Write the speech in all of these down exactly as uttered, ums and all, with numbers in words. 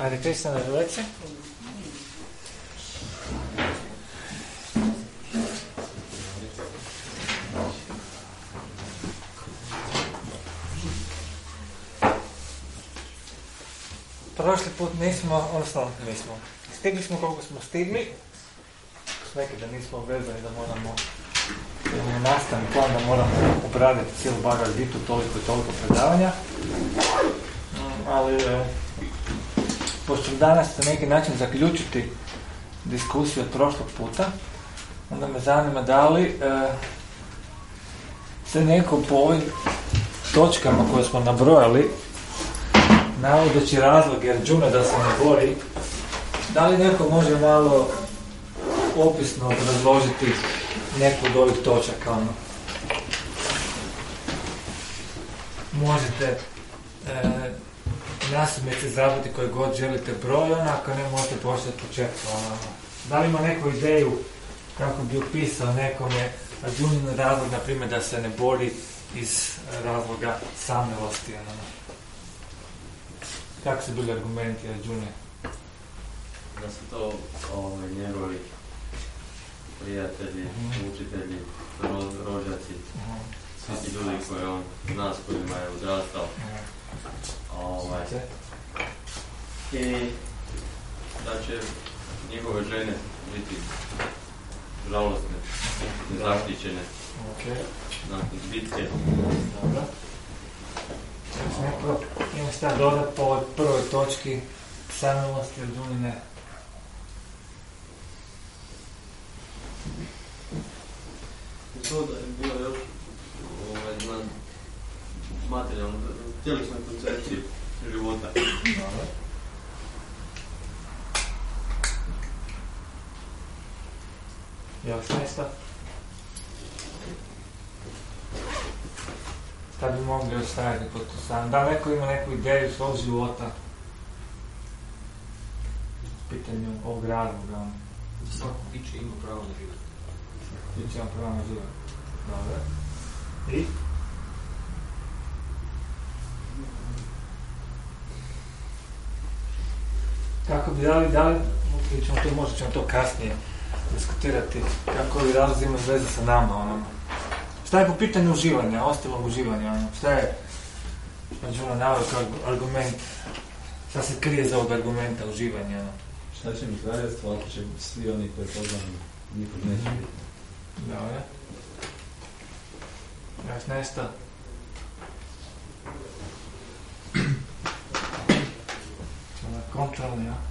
Hare Krishna, Radulece. Prošli put nismo, odnosno nismo, stigli smo koliko smo stigli, neki da nismo obvezani da moramo, da imamo nastavni plan da moramo obraditi cijelu Bhagavad Gitu, toliko i toliko predavanja, ali e, pošto danas na neki način zaključiti diskusiju od prošlog puta, onda me zanima da li e, se neko po ovim točkama koje smo nabrojali, navodeći razlog Arjuna da se ne bori, da li neko može malo opisno obrazložiti neku od ovih točaka, ono. Možete e, nasumice izabrati koji god želite broj, ono, ako ne možete početi od početka, ono. Da li ima neku ideju kako bi opisao nekome Arjunin razlog, na primjer, da se ne bori iz razloga samilosti, ono. Kako su bili argumenti Arjune? Da su to ovaj, njegovi prijatelji, mm-hmm. učitelji, ro, rođaci, mm-hmm. svi ti ljudi koje on zna s kojima je odrastao. Mm-hmm. Ovaj. I da će njegove žene biti žalostne, nezaštićene, okay. nakon bitke. Dobro. Neko ima šta dodat po prvoj točki samilosti Arjunine. To da je bilo još ovaj, na materijalnom, tjelesnoj koncepciji života. Dobro. Još nešto? Šta bi mogli ostaviti pod to sam? Da neko ima neku ideju svog života? Pitanju ovog razloga. Svako biće ima pravo na život. Biće ima pravo na život. Dobro. I? Kako bi dali, dali, ćemo to, možda ćemo to kasnije diskutirati, kako ovi razlozi imaju veze sa nama, ono. Šta je po pitanju uživanja, ostalog uživanja, ono? Šta je Arjuna naveo kao argument, šta se krije za ovog argumenta uživanja, ono? Šta će mi kraljevstvo ako će svi oni koji poznam nikog neće biti? Dobro. Još nešto? Čemo na kontrolni, ja?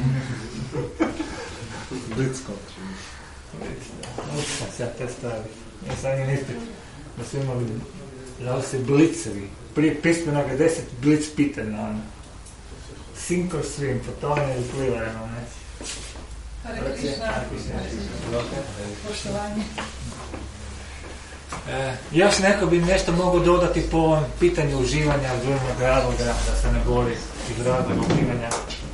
Blitz kontrol. Blitz, da. Učim se ja te stvari. Ja sam njim ispit da su imali, da se blicevi. Prije pismenoga je deset blic pitanja, ono. Sink or swim, po tome je pliva, ono, ne? Hare Krishna. Poštovanje. E, još neko bi nešto mogao dodati po ovom pitanju uživanja Arjunovog razloga da se ne bori iz razloga uživanja.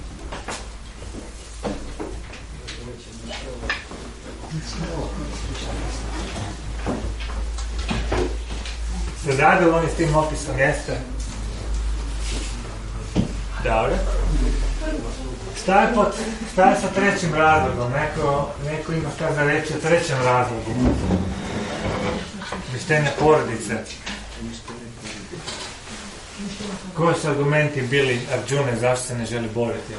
Se radili oni s tim opisom, jeste? Dobro. Šta je, pod, šta je sa trećim razlogom? Neko, neko ima šta za reći o trećem razlogu. Uništenje porodice. Koji su argumenti bili Arjune zašto se ne želi boriti?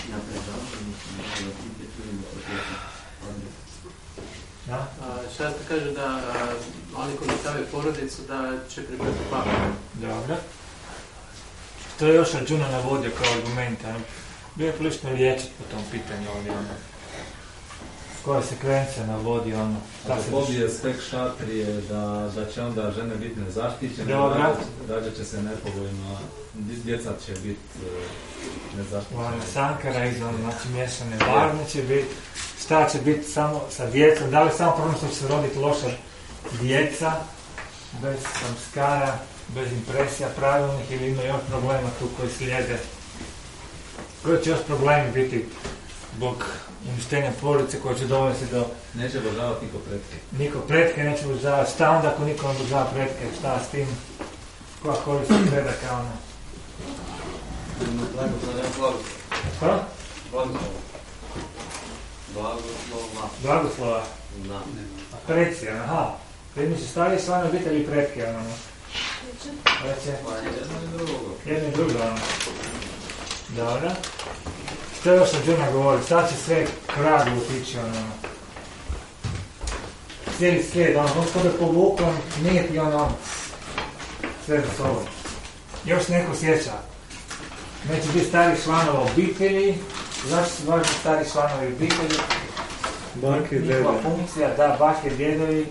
Da? Šta se kaže da a, oni koji stave porodicu da će pripati paklu? Dobro. To je još Arjuna navodio kao argument. Bio je prilično liječit po tom pitanju ovdje. Ono. Koja sekvencija navodi ono? Ako pobije sve kšatrije, da, da će onda žene biti nezaštićene, rađat će se nepovoljno, djeca će biti uh, nezaštićene. Ono, Sankara izvan, znači mješane varne će biti. Šta će biti samo sa djecom? Da li samo problem što će se roditi loša djeca, bez samskara, bez impresija pravilnih, ili ima još problema tu koji slijede? Koji će još problemi biti zbog uništenja porodice koje će dovesti do... Neće obožavati niko pretke. Niko pretke neće obožavati. Šta onda ako niko ne obožava pretke? Šta s tim? Koja korist predaka ono? Što? Blagoslova. Blagoslova. Blagoslova. Da. A preci, aha. Jedni su stariji članovi obitelji i pretke, ono. Reće. Pa jedno i drugo. Jedno i drugo, ono. Dobro. Što još sam Đuna govori? Sad će sve kragu otići, ono. Cijeli slijed, ono, on skoro je povukao, nije ti ono, sve za sobom. Još neko sjeća. Neće biti starih članova obitelji. Zašto su važni starih članovi obitelji? Bake i djede. Njihova funkcija, da, bake i djedovi.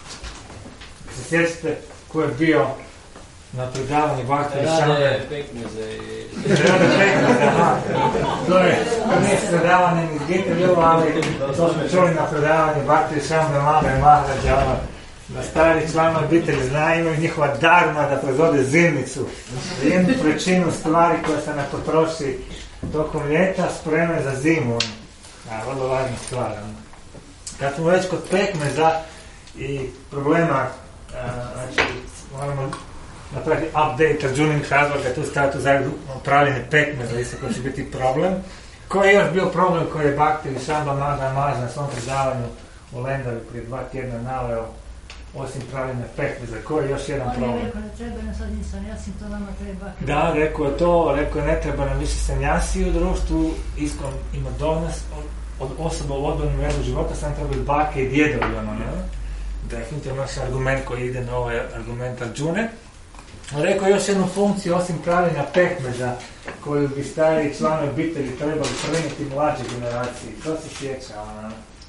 Se sjećate ko je bio na predavanju Bakta i Šambe? Rade pekmeze i... Rade pekmeze, aha. To je, to nije predavanje ni zbite bilo, ali to smo čuli na predavanju Bakta i Šambe, Mame i Mahrađa, ono, da stari članovi obitelji znaju, imaju njihova darma da proizvode zimnicu. Jednu trećinu stvari koje se ne potroši tokom ljeta spreme za zimu. Ja, vrlo važna stvar. Kad smo već kod pekmeza i problema, znači moramo napraviti update računih razloga, tu staviti u zagradu upravljanje pekmeza, isto koji će biti problem. Koji je još bio problem koji je Bakta i Šamba Maža Maža na svom predavanju u Lendavi prije dva tjedna naveo, osim pravljenja pekmeza, koji je još jedan problem? On je rekao, ne treba nam sad ni sanjasi, to nama treba. Da, rekao je to, rekao je ne treba nam više sanjasi u društvu, iskom ima donos od osoba u odbornom redu života, sam trebaju bake i djedovi, ono, ne? Definitivno naš argument koji ide na ovaj argument Arjune. Rekao je još jednu funkciju osim pravljenja pekmeza koju bi stariji članovi obitelji trebali prenijeti mlađe generaciji. To se sjeća, ono,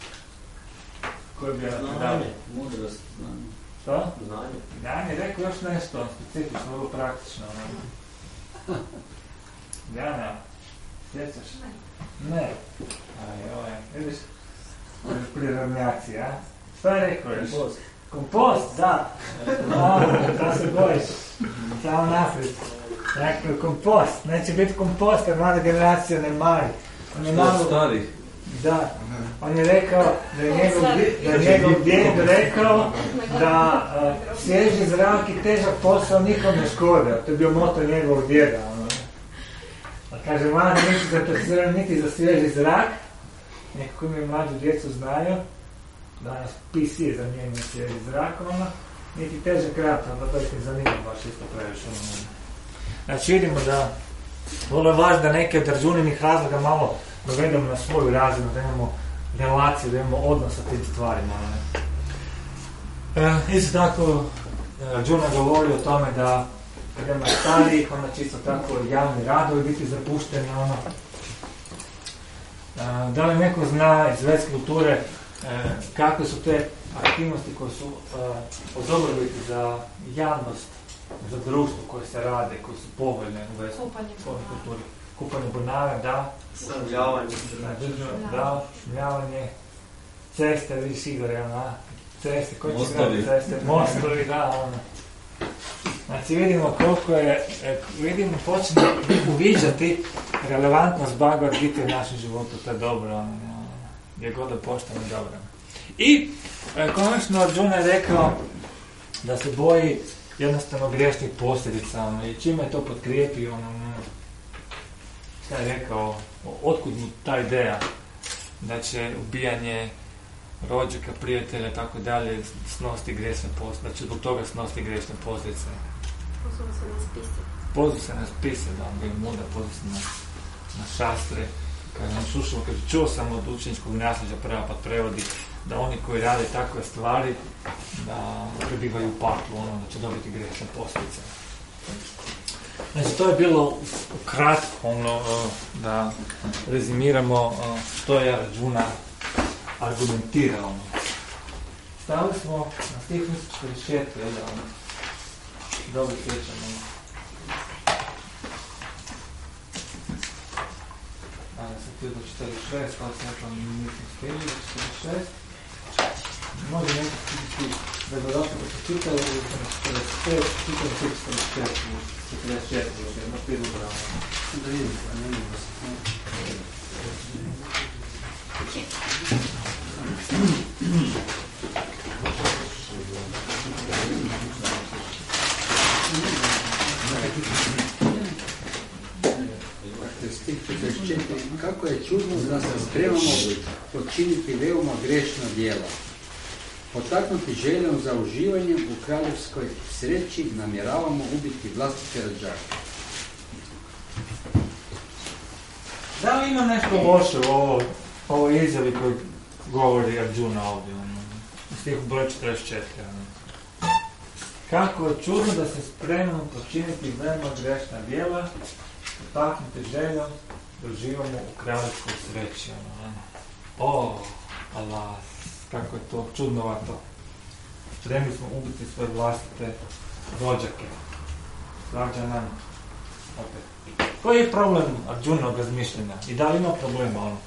koji bi Znanje, mudrost, znanje. Što? Znanje. Znanje, rekao još nešto specifično, vrlo praktično. Ono. Jana, sjećaš? Ne. Aj, ovaj, vidiš? Prirodnjaci, a? Šta je rekao još? Kompost. Kompost, da. No, da se bojiš. Samo naprijed. Dakle, kompost. Neće biti kompost, jer mlada generacija ne mari. On je malo... starih. Da. On je rekao da je njegov, da je njegov djed rekao da uh, svježi zrak i težak posao nikom ne škode. To je bio moto njegovog djeda. Ono. A kaže, mladi nisu zainteresirani niti za svježi zrak. Nekako imaju mlađu djecu znaju. Danas P C je zamijenio svježi zrak. Ono. Niti težak rad, onda to ih ne zanima baš isto previše. Ono. Znači vidimo da vrlo je važno da neke od računinih razloga malo dovedemo na svoju razinu, da imamo relaciju, da imamo odnos sa tim stvarima. E, isto tako, Arjuna govori o tome da kad ima starijih, onda čisto tako javni radovi biti zapušteni. Ono. E, da li neko zna iz vedske kulture e, kakve su te aktivnosti koje su e, odobrobiti za javnost, za društvo koje se rade, koje su povoljne u vedskoj kulturi? Kupanje bunara, da. Smljavanje. Da, smljavanje. Ceste, vidiš Igor, ono, ceste, koji će Mostovi. gledati ceste? Mostovi, da, ono. Znači vidimo koliko je, vidimo, počne uviđati relevantnost Bhagavad Gita u našem životu, to je dobro, ono, gdje god da poštamo dobro. I, e, konačno, Arjuna je rekao da se boji jednostavno griješnih posljedica, ono, i čime je to potkrijepio, ono, šta je rekao, otkud mu ta ideja da će ubijanje rođaka, prijatelja, tako dalje, snosti grešne posljedice, da će zbog toga snosti grešne posljedice. Pozvao se na spise. Pozvao se na spise, da, on bio muda, pozvao se na, na šastre. Kaže, on slušao, kaže, čuo sam od učeničkog nasljeđa, Prabhupada prevodi, da oni koji rade takve stvari, da prebivaju u paklu, ono, da će dobiti grešne posljedice. Znači, to je bilo ukratko, ono, da rezimiramo što je Arjuna argumentirao. Stali smo na stih četrdeset četiri, jel da, ono, dobro sjećamo. Danas sam htio do četrdeset šest, ali sam nekako nisam spjeli do četrdeset šest. Može nekako stih da ga dosta da se čitali, da sam na četrdeset pet, čitam stih četrdeset šest, četrdeset četiri, još jedno pidu bravo. Da vidim, pa ne mogu da se... Stih četrdeset četiri. Kako je čudno da se spremamo počiniti veoma grešna djela. Potaknuti željom za uživanjem u kraljevskoj sreći namjeravamo ubiti vlastite rođake. Da li ima nešto loše u ovo, ovo izjavi koji govori Arjuna ovdje, ono, u stihu broj četrdeset četiri. Ono. Kako je čudno da se spremno počiniti veoma grešna djela, potaknuti željom da uživamo u kraljevskoj sreći. Ono. O, alas, kako je to čudnovato. Spremni smo ubiti svoje vlastite rođake. Svađa nam. Opet. Koji je problem Arjunovog razmišljenja? I da li ima problema ono?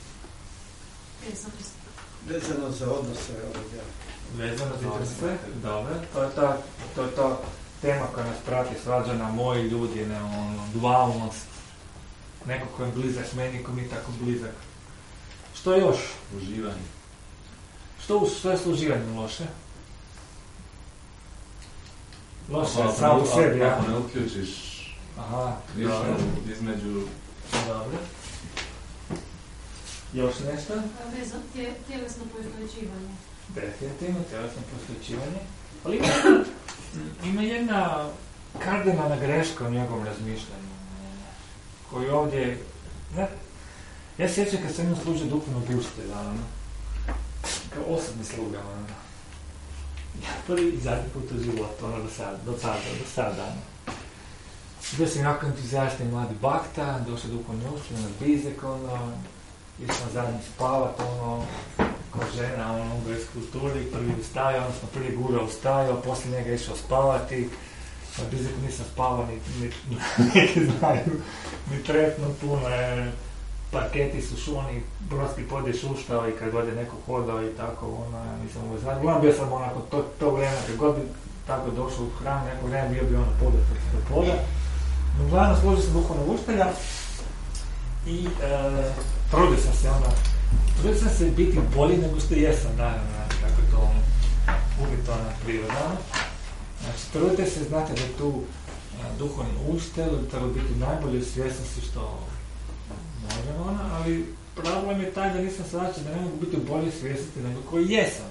Vezano za odnose ovdje. Vezano za odnose? Dobre. To je ta, to je ta tema koja nas prati, svađana, moji ljudi, ne, ono, dualnost. Neko ko je blizak meni, ko mi je tako blizak. Što još? Uživanje. Što, što je s uživanjem loše? Loše je Ako samo ne- po sebi, ja. Ako ne uključiš Aha, više dobro. između... Dobro. Još nešto? Vezan, tje, tjelesno poistovjećivanje. Definitivno, tjelesno poistovjećivanje. Ali ima, ima jedna kardinalna greška u njegovom razmišljanju, koju ovdje... Ne, ja sjećam kad sam imao služio duhovnog učitelja, ono, kao osobni sluga, ono. Ja prvi i zadnji put u životu, ono, do sada, do sada, do sada, ono. Bio sam jako entuzijastni mladi bakta, došao duhovni učitelj na bizek, ono, išao sam zadnji spavat, ono, kao žena, ono, u ugojskoj kulturi, prvi ustajao, odnosno prvi gura ustajao, poslije njega išao spavati, na bizeku nisam spavao, ni, ni, neki znaju, ni trepno puno, je, parketi su šuni, brodski pod je šuštao i kad god je neko hodao i tako, ono, ja nisam uvijek znao. Uglavnom bio sam onako to, to vrijeme, kad god bi tako došao u hram, neko vrijeme bio bi ono poda, do poda. Uglavnom služio sam duhovnog učitelja i e, trudio sam se onda, trudio sam se biti bolji nego što jesam, naravno, kako je to ono, uvijek to ona priroda. Znači, trudite se, znate da je tu e, duhovni učitelj, da treba biti najbolje svjesnosti što možemo, ono, ali problem je taj da nisam shvaćao da ne mogu biti u bolje svjesnosti nego koji jesam.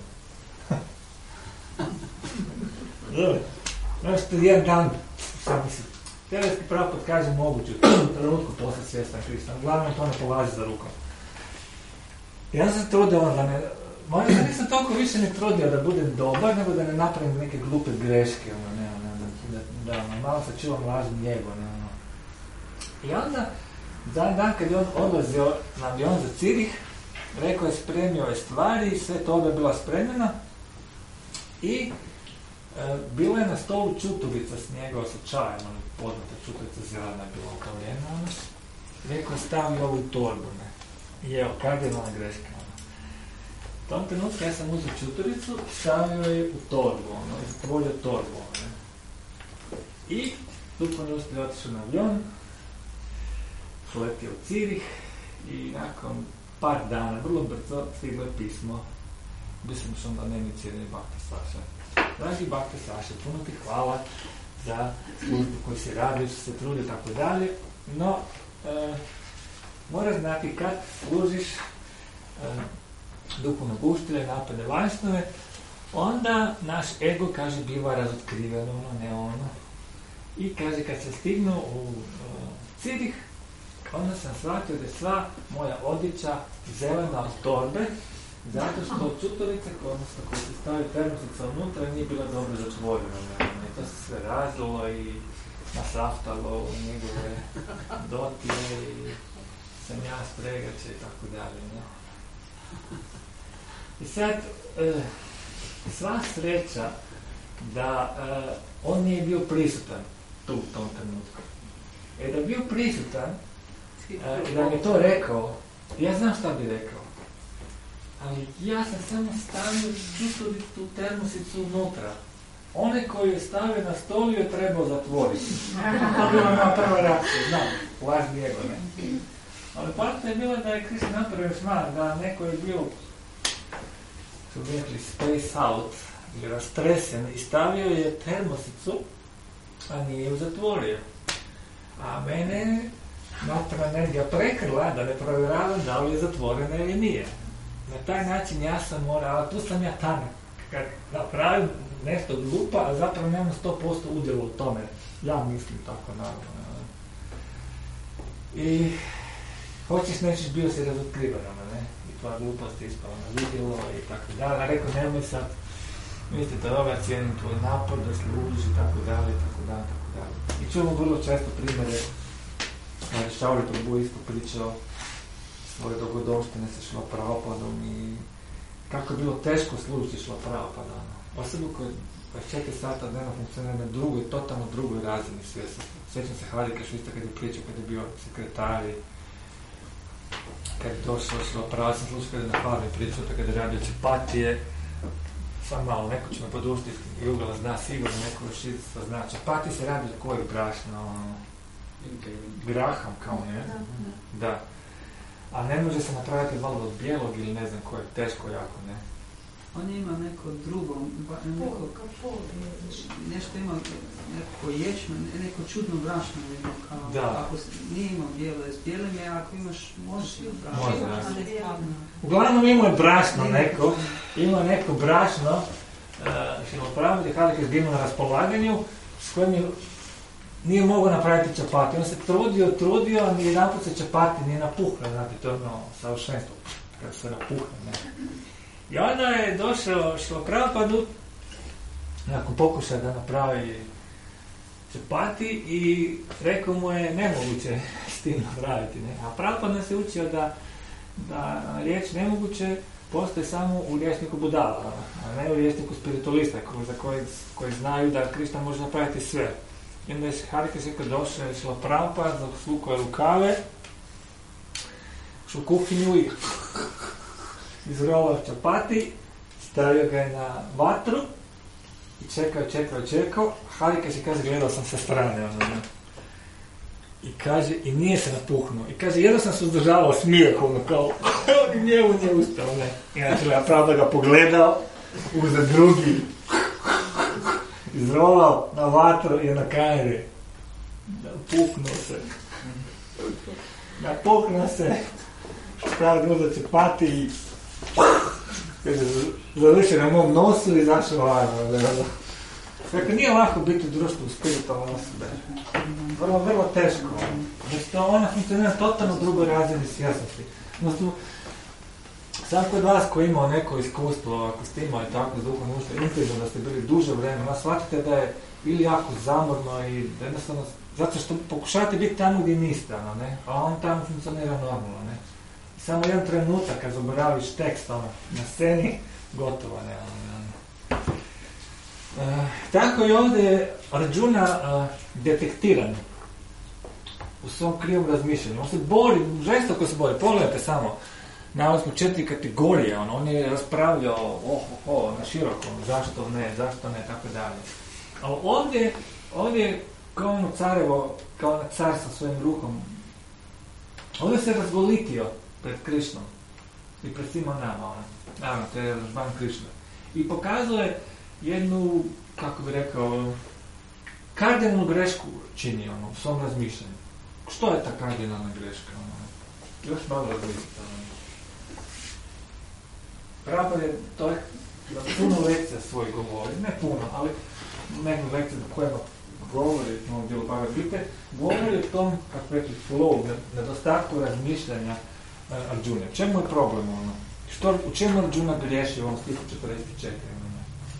Znači, to jedan dan, sam mislim, teoretski pravo kad kažem moguće, u trenutku postati svjestan Kristom, uglavnom to ne polazi za rukom. Ja sam se trudio ono da ne, možda se nisam toliko više ne trudio da budem dobar, nego da ne napravim neke glupe greške, ono, ne, ne, da, da, da, malo sačuvam lažni njego, ne, ono. I onda, dan dan kad je on odlazio na avion za Cirih, rekao je spremio ove stvari i sve to je bila spremljena i e, bila je na stolu čutubica s njegova sa čajem, ono poznata čutubica zelena je bila upravljena, ono. Rekao je stavi ovo u torbu, ne. I evo, kardinalna greška, ono. U tom trenutku ja sam uzeo čutubicu, stavio je u torbu, ono, i zatvorio torbu, ono. I duhovni učitelj otišao na avion, letio u Cirih i nakon par dana, vrlo brzo, stiglo je pismo. Bio sam još onda nemicirani Bakta Saša. Dragi Bakta Saša, puno ti hvala za službu koju si radio, što se trudi i tako dalje, no e, moraš znati kad služiš e, duhovnog učitelja, napade vanjstove, onda naš ego, kaže, biva razotkriveno, ono, ne ono. I kaže, kad se stignu u e, Cirih, onda sam shvatio da je sva moja odjeća zelena od torbe, zato što čutorica, odnosno koja se stavio termosica unutra, nije bila dobro zatvorena. I to se sve razlilo i nasaftalo u njegove dotije i sam ja spregače i tako dalje. Ne? I sad, e, sva sreća da e, on nije bio prisutan tu u tom trenutku. E da bio prisutan, i da mi je to rekao, ja znam šta bi rekao, ali ja sam samo stavio čutoricu termosicu unutra. One koji je stavio na stolu je trebao zatvoriti. To bila moja prva reakcija, znam, lažni ego, ne. Ali poanta je bila da je Krist napravio šmar, da neko je bio, su rekli, space out, ili rastresen, i stavio je termosicu, a nije ju zatvorio. A mene materijna energija prekrila da ne provjeravam da li je zatvorena ili nije. Na taj način ja sam morao, ali tu sam ja tanak. Kad napravim nešto glupa, a zapravo nemam sto posto udjela u tome. Ja mislim tako, naravno. I hoćeš nećeš bio si razotkrivan, ne? I tvoja glupost je ispala na vidjelo i tako dalje. A rekao, nemoj sad, mislite toga, cijenim tvoj napor da služiš i tako dalje, i tako dalje, tako dalje. I čujemo vrlo često primjere, Šauli Prabhu isto pričao svoje dogodovštine sa Šlapravopadom i kako je bilo teško služiti Šlapravopada. Osobu koja četiri sata dnevno funkcionira na drugoj, totalno drugoj razini svjesnosti. Sjećam se Hadika Švista kad je pričao, kad je bio sekretar i kad je došao Šlapravo, sam slušao kad je na Hadni pričao, kad je radio Čapatije. Sam malo, neko će me podušti i ugala zna sigurno, neko još izstva zna. Čapati se radi za koji brašno? Graham kao ne? Da. A ne može se napraviti valjda od bijelog ili ne znam koje, teško jako, ne? On ima neko drugo, neko, nešto ima, neko ječme, neko čudno brašno, kao, da. Ako nije imao bijelo, s bijelim je, ako imaš, možeš imati brašno. Može, uglavnom imao je brašno neko, imao neko brašno, uh, Šilopravo gdje Hadika je zginuo na raspolaganju, s kojim je nije mogao napraviti čapati. On se trudio, trudio, a ni jedan put se čapati nije napuhao, znate, to je ono savršenstvo, kada se napuhne, ne. I onda je došao Šiloprapadu, nakon pokušaja da napravi čapati i rekao mu je nemoguće s tim napraviti, ne. A Prabhupada nas je učio da, da riječ nemoguće postoji samo u rječniku budala, a ne u rječniku spiritualista, za koji, koji znaju da Krišna može napraviti sve. I onda je Hadika Šika došao, je šla Prabhupada, zaslukao je rukave, šao u kuhinju i izrolao čapati, stavio ga je na vatru i čekao, čekao, čekao. Hadika Šika kaže, gledao sam sa strane, ono, ne. I kaže, i nije se napuhnuo. I kaže, jedno sam se uzdržavao smijeh, ono, kao, i njemu nije uspio, ne. Inače, ja Prabhupada ga pogledao, uza drugi, izrolao na vatru i na kraju napuknuo se. Napuknuo se, pravi uzeo čapati i završio na mom nosu i zašao vano. Dakle, nije lako biti u društvu spiritualne osobe. Vrlo, vrlo teško. Znači, ona funkcionira totalno drugoj razini svjesnosti. Znači, sam kod vas koji imao neko iskustvo, ako ste imali tako duhovno ušte, intenzivno da ste bili duže vremena, shvatite da je ili jako zamorno i da jednostavno, zato što pokušavate biti tamo gdje niste, ono, ne? A on tamo funkcionira normalno, ne? I samo jedan trenutak kad zaboraviš tekst, ono, na sceni, gotovo, ne, ono, ne. E, tako i ovdje je Arjuna e, detektiran u svom krivom razmišljanju. On se bori, žestoko se bori, pogledajte samo, naveli smo četiri kategorije, on, on je raspravljao oh, oh, oh, na širokom, zašto ne, zašto ne, tako dalje. Ali ovdje, ovdje kao ono carevo, kao na car sa svojim rukom, ovdje se razgolitio pred Krišnom i pred svima nama, ono. Naravno, to je Ražban Krišna. I pokazuje jednu, kako bi rekao, kardinalnu grešku čini ono, u svom razmišljanju. Što je ta kardinalna greška? Ono? Još malo razmislite. Ono. Pravo je to je puno lekcija svoj govori, ne puno, ali neku lekciju do kojima govori u ovom dijelu Bhagavad Gita, govori o tom, kako rekli, flow, nedostatku razmišljanja uh, Arjuna. Čemu je problem ono? Što, u čemu Arjuna griješi u ovom stihu četrdeset četiri? Ono?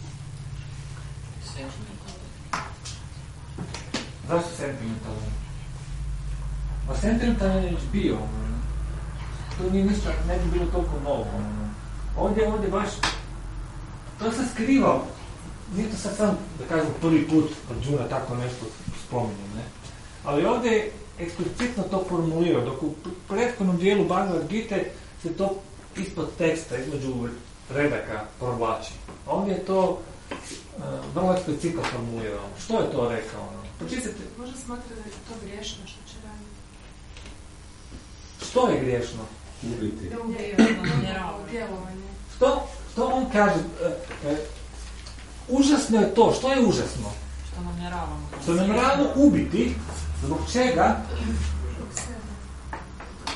Zašto sentimentalno? A sentimentalno je već bio. Ono? To nije ništa, ne bi bilo toliko novo. Ono? Ovdje, ovdje baš, to se skriva, nije to sad sam, da kažem, prvi put Arjuna tako nešto spominje, ne? Ali ovdje je eksplicitno to formulirao, dok u prethodnom dijelu Bhagavad Gita se to ispod teksta, između redaka provlači. Ovdje je to uh, vrlo eksplicitno formulirao. Što je to rekao? No? Pročitajte. Može smatrati da je to griješno što će raditi? Što je griješno? Ubiti. Djelovanje. Što? Što on kaže? E, e, užasno je to. Što je užasno? Što namjeravamo. Što namjeravamo ubiti. Zbog čega?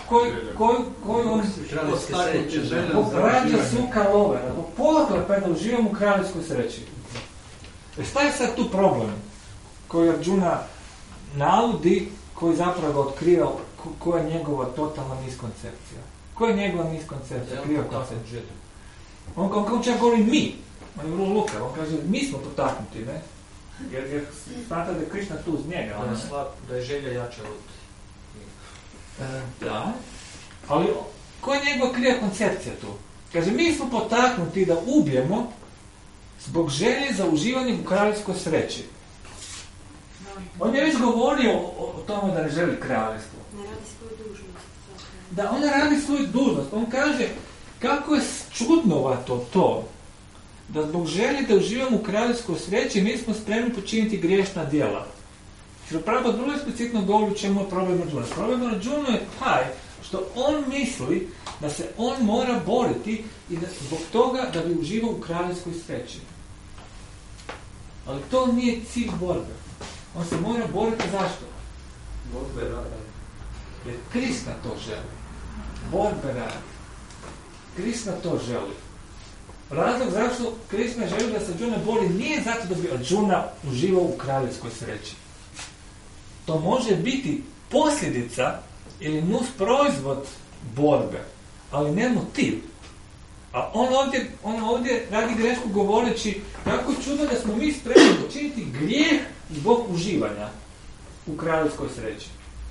koji, koji, koji on Kraljevske sreće. zbog rađa suka love, zbog pohlepe da uživam u kraljevskoj sreći. E šta je sad tu problem koji Arjuna navodi, koji zapravo ga otkriva ko, koja je njegova totalna miskoncepcija? Koja je njegova miskoncepcija? Kriva koncepcija. On kao on čak govori mi, on je vrlo lukav, on kaže mi smo potaknuti, ne? Jer, jer smatra da je Krišna tu uz njega. Da je slab, da je želja jača od... E, da, ali koja je njegova kriva koncepcija tu? Kaže, mi smo potaknuti da ubijemo zbog želje za uživanjem u kraljevskoj sreći. On je već govorio o, o tome da ne želi kraljevstvo. Ne radi svoju dužnost. Da, on radi svoju dužnost. On kaže, kako je čudnovato to, da zbog želje da uživamo u kraljevskoj sreći mi smo spremni počiniti griješna djela. Jer pravo vrlo eksplicitno govori u čemu je problem Arjuna. Problem Arjuna je taj što on misli da se on mora boriti i da zbog toga da bi uživao u kraljevskoj sreći. Ali to nije cilj borbe. On se mora boriti zašto? Borbe rada. Jer Krišna to želi. Borbe radi. Krišna to želi. Razlog zašto Krišna želi da se Arjuna bori nije zato da bi Arjuna uživao u kraljevskoj sreći. To može biti posljedica ili nus proizvod borbe, ali ne motiv. A on ovdje, on ovdje radi grešku govoreći kako čudno da smo mi spremni učiniti grijeh zbog uživanja u kraljevskoj sreći.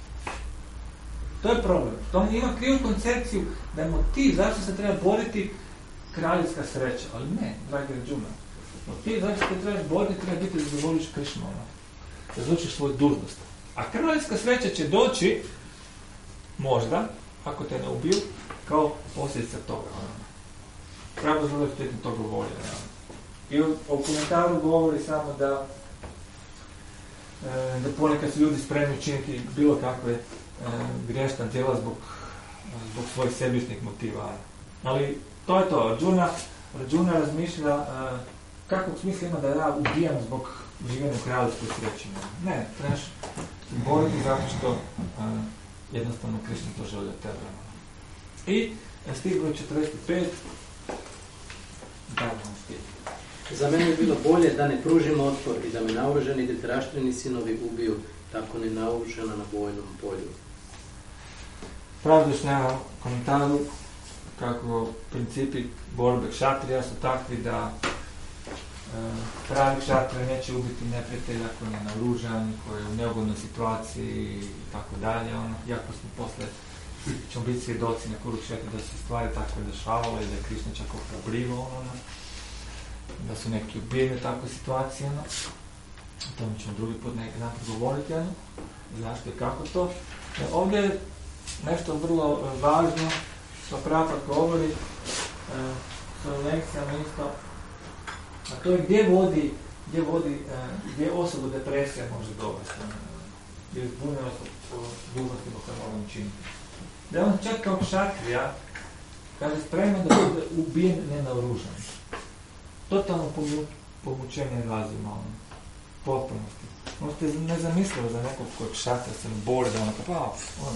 To je problem. To on ima krivu koncepciju da je motiv zašto se treba boriti kraljevska sreća. Ali ne, dragi Arjuna. Motiv zašto se trebaš boriti treba biti da zadovoljiš Krišnu. Da zadovoljiš svoju dužnost. A kraljevska sreća će doći, možda, ako te ne ubiju, kao posljedica toga. Pravo vrlo eksplicitno to govori. I u, u komentaru govori samo da e, da ponekad su ljudi spremni učiniti bilo kakve e, grešna djela zbog, zbog svojih sebičnih motiva. Ali to je to. Arjuna, Arjuna razmišlja e, kakvog smisla ima da ja ubijam zbog življenja u kraljevskoj sreći. Ne, trebaš boriti zato što uh, jednostavno Krišna to želi od tebe. I stih broj četrdeset pet. Za mene je bilo bolje da ne pružim otpor i da me naoružani Dhritarashtrini sinovi ubiju, tako ne naoružana na bojnom polju. Pravdaš na komentaru kako principi borbe kšatrija su takvi da pravi kšatrija neće ubiti neprijatelja koji je naoružan, koji je u neugodnoj situaciji i tako dalje. Ono, iako smo posle ćemo biti svjedoci na Kurukshetra da se stvari tako dešavale i da je Krišna čak ohrabrivao ono, da su neki ubijeni u takvoj situaciji. Ono. O tome ćemo drugi put neki napad govoriti. Ono. Zašto i kako to. E, ovdje je nešto vrlo važno što Prabhupada govori e, svojim lekcijama isto. A to je gdje vodi, gdje vodi, e, gdje osobu depresija može dovesti, gdje je zbunjenost o dužnostima koje moramo učiniti. Da on čak kao kšatrija, kaže, spreman da bude ubijen nenaoružan. Totalno pomu, pomučenje razuma, ono, potpunosti. Ono ste nezamislivo za nekog koji je kšatrija, se ne boli da ono, pa, ono,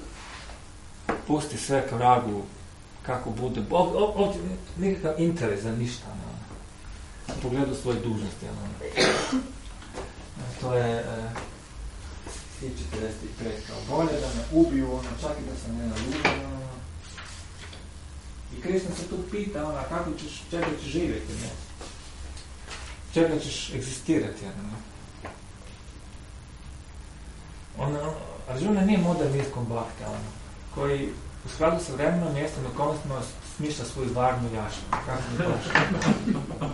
pusti sve k vragu, kako bude, ovdje nikakav interes za ništa, ono. U pogledu svoje dužnosti. Ono. To je e, četrdeset pet kao bolje da me ubiju, ono, čak i da sam ne nalužen. Ono. I Krišna se tu pita, ono, kako ćeš, čega ćeš živjeti, ne? Čega ćeš egzistirati, ono. Ono, Arjuna nije modernistkom bhakta, ono, koji u skladu sa vremenom mjestom na kome smo smišlja svoju varnu jašu. Kako mi došlo?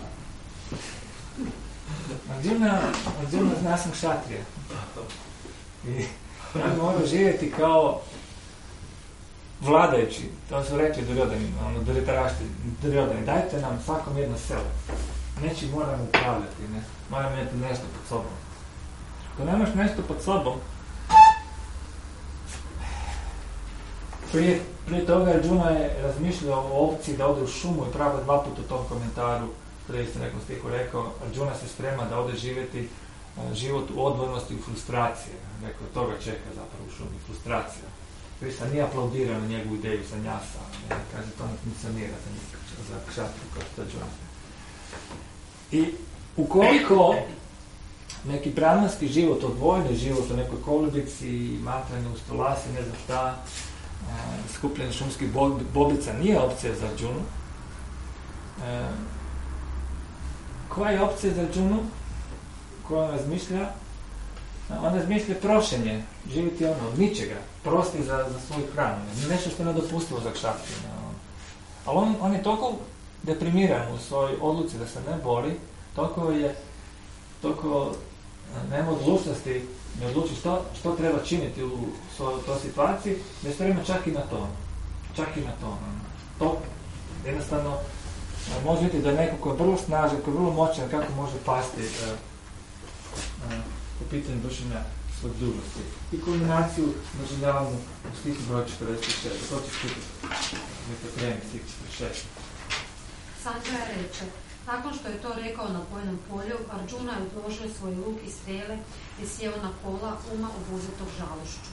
Arjuna, Arjuna zna sam kšatrija. I on mora živjeti kao vladajući. To su rekli Duryodhani, ono, Duryodhani, dajte nam svakom jedno selo. Neći moramo upravljati, ne? Moramo imati nešto pod sobom. Ako nemaš nešto pod sobom, prije, prije toga Arjuna je razmišljao o opciji da ode u šumu i pravo dva puta u tom komentaru prije ste nekom stiku rekao, Arjuna se sprema da ode živjeti uh, život u odvornosti i frustracije. Rekao, toga čeka zapravo u šumi, frustracija. Krista nije aplaudirao na njegovu ideju sanjasa, ne, kaže to ne funkcionira za, za kšatru kao što Arjuna. I ukoliko neki brahmanski život, odvojeni život u nekoj kolibici, matranje u stolasi, ne znam šta, e, skupljanje šumskih bobica nije opcija za Arjunu. E, koja je opcija za Arjunu? Koja on razmišlja? On razmišlja trošenje, živjeti ono, od ničega, prosti za, za svoju hranu, nešto što je nedopustivo za kšatru. Ali on, on je toliko deprimiran u svojoj odluci da se ne bori, toliko je, toliko nema odlučnosti, ne odluči što, što treba činiti u toj situaciji, da je sprema čak i na to. Čak i na to. To jednostavno može biti da neko ko je vrlo snažan, ko je vrlo moćan, kako može pasti uh, uh, po pitanju vršenja svojih dužnosti. I kulminaciju doživljavamo u stihu broj četrdeset šest. To će stiti neka kremi stih četrdeset šest. Sanjaya reče, nakon što je to rekao na bojnom polju, Arjuna je odložio svoj luk i strele i sjeo na kola uma obuzetog žalošću.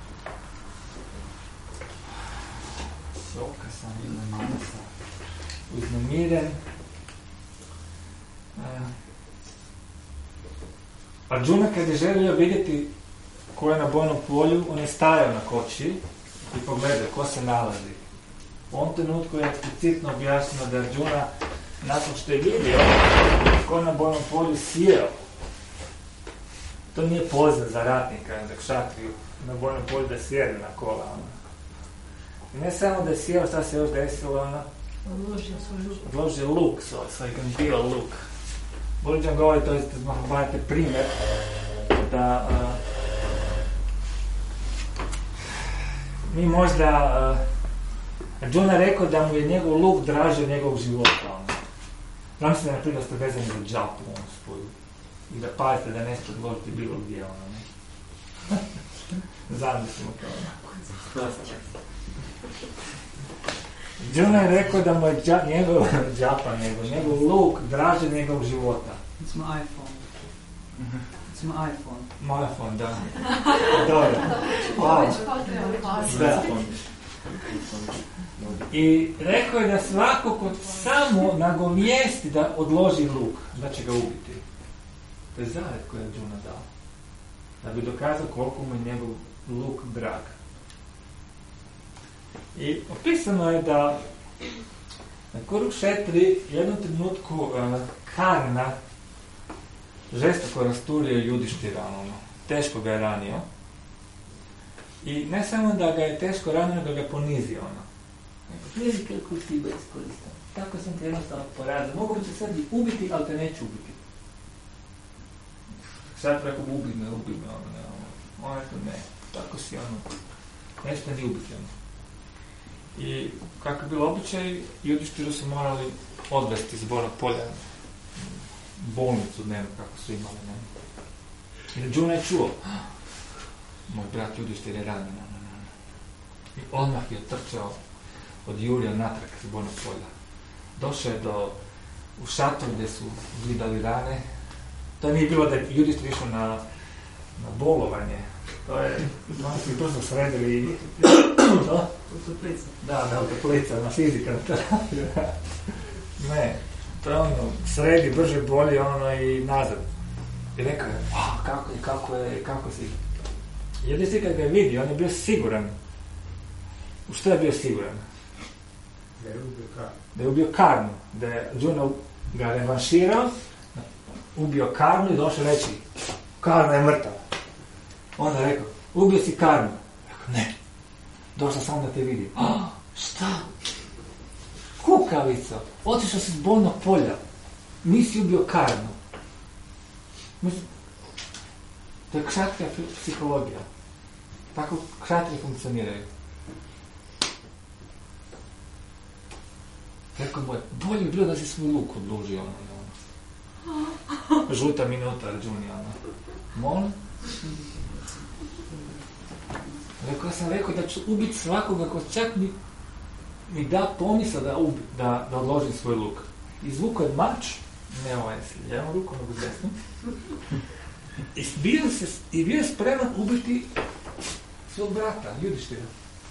Šoka sam jedna manasa. Uznemiren. Uh, Arjuna kad je želio vidjeti ko je na bojnom polju, on je stajao na koči i pogledao ko se nalazi. U ovom trenutku je eksplicitno objašnjeno da Arjuna, nakon što je vidio ko je na bojnom polju, sjeo. To nije poziv za ratnika, za kšatriju na bojnom polju da sjede na kola. Ona. I ne samo da je sjeo, šta se još desilo, ona? Odložio svoj luk. Odložio luk, svoj, svoj gambio luk. Budućan govori, to je da imate primjer da uh, mi možda uh, Arjuna rekao da mu je njegov luk draži od njegovog života. Znam se da na primjer ste vezani za džapu onu svoju i da pazite da nešto odložiti bilo gdje ono, ne? Zamislimo kao onako. Arjuna je rekao da mu je dža, njegov džapa, njegov, njegov luk draži od njegovog života. It's my iPhone. It's my iPhone. Moj iPhone, da. Dobro. Wow. Da. I rekao je da svako ko samo nagovijesti da odloži luk, da će ga ubiti. To je zavjet koji je Arjuna dao. Da bi dokazao koliko mu je njegov luk drag. I opisano je da na Kurukshetri jednom trenutku uh, Karna žestoko rasturio Judištira, ono, teško ga je ranio. I ne samo da ga je teško ranio, da ga je ponizio, ono. Vidi kako si beskoristan. Tako sam te jednostavno porazio. Mogu bi te sad i ubiti, ali te neću ubiti. Sad preko ubi me, ubi me, ono, ne, ono. Ono to ne. Tako si, ono, nećete ni ubiti, ono. I kako je bilo običaj, Judištiru su morali odvesti iz Bojnog polja bolnicu dnevno, kako su imali, ne. I Arjuna je čuo, moj brat Judištir je ranjen, ne, ne, ne. I odmah je trčao od Jurija natrag iz Bojnog polja. Došao je do, u šator gdje su gledali rane. To nije bilo da je Judištir išao na, na bolovanje. To je, oni su ih brzo sredili i... To? U toplicu. Da, na toplica, na fizika, na terapiju. Ne, to je ono, sredi, brže, bolje, ono i nazad. I rekao je, wow, kako je, kako je, kako si... Judištir kad ga je vidio, on je bio siguran. U što je bio siguran? Da je ubio Karnu. Da je ubio Karnu, da je Arjuna ga revanširao, ubio Karnu i došao reći, Karna je mrtav. Onda je rekao, ubio si Karnu. Rekao, ne, došao sam da te vidim. Oh, šta? Kukavico, otišao si s Bojnog polja, nisi ubio Karnu. Mislim, to je kšatrija psihologija. Tako kšatrije funkcioniraju. Rekao mu je, bolje bi bilo da si svoj luk odložio, ono, ono. Žuta minuta, Arjuni, ono. Molim? Rekao sam rekao da ću ubiti svakoga ko čak mi, mi da pomisla da, ubi, da, da odložim svoj luk. Izvukao je mač, ne ovaj s lijevom rukom, nego s desnom. I bio, se, I bio je spreman ubiti svog brata, Judištira.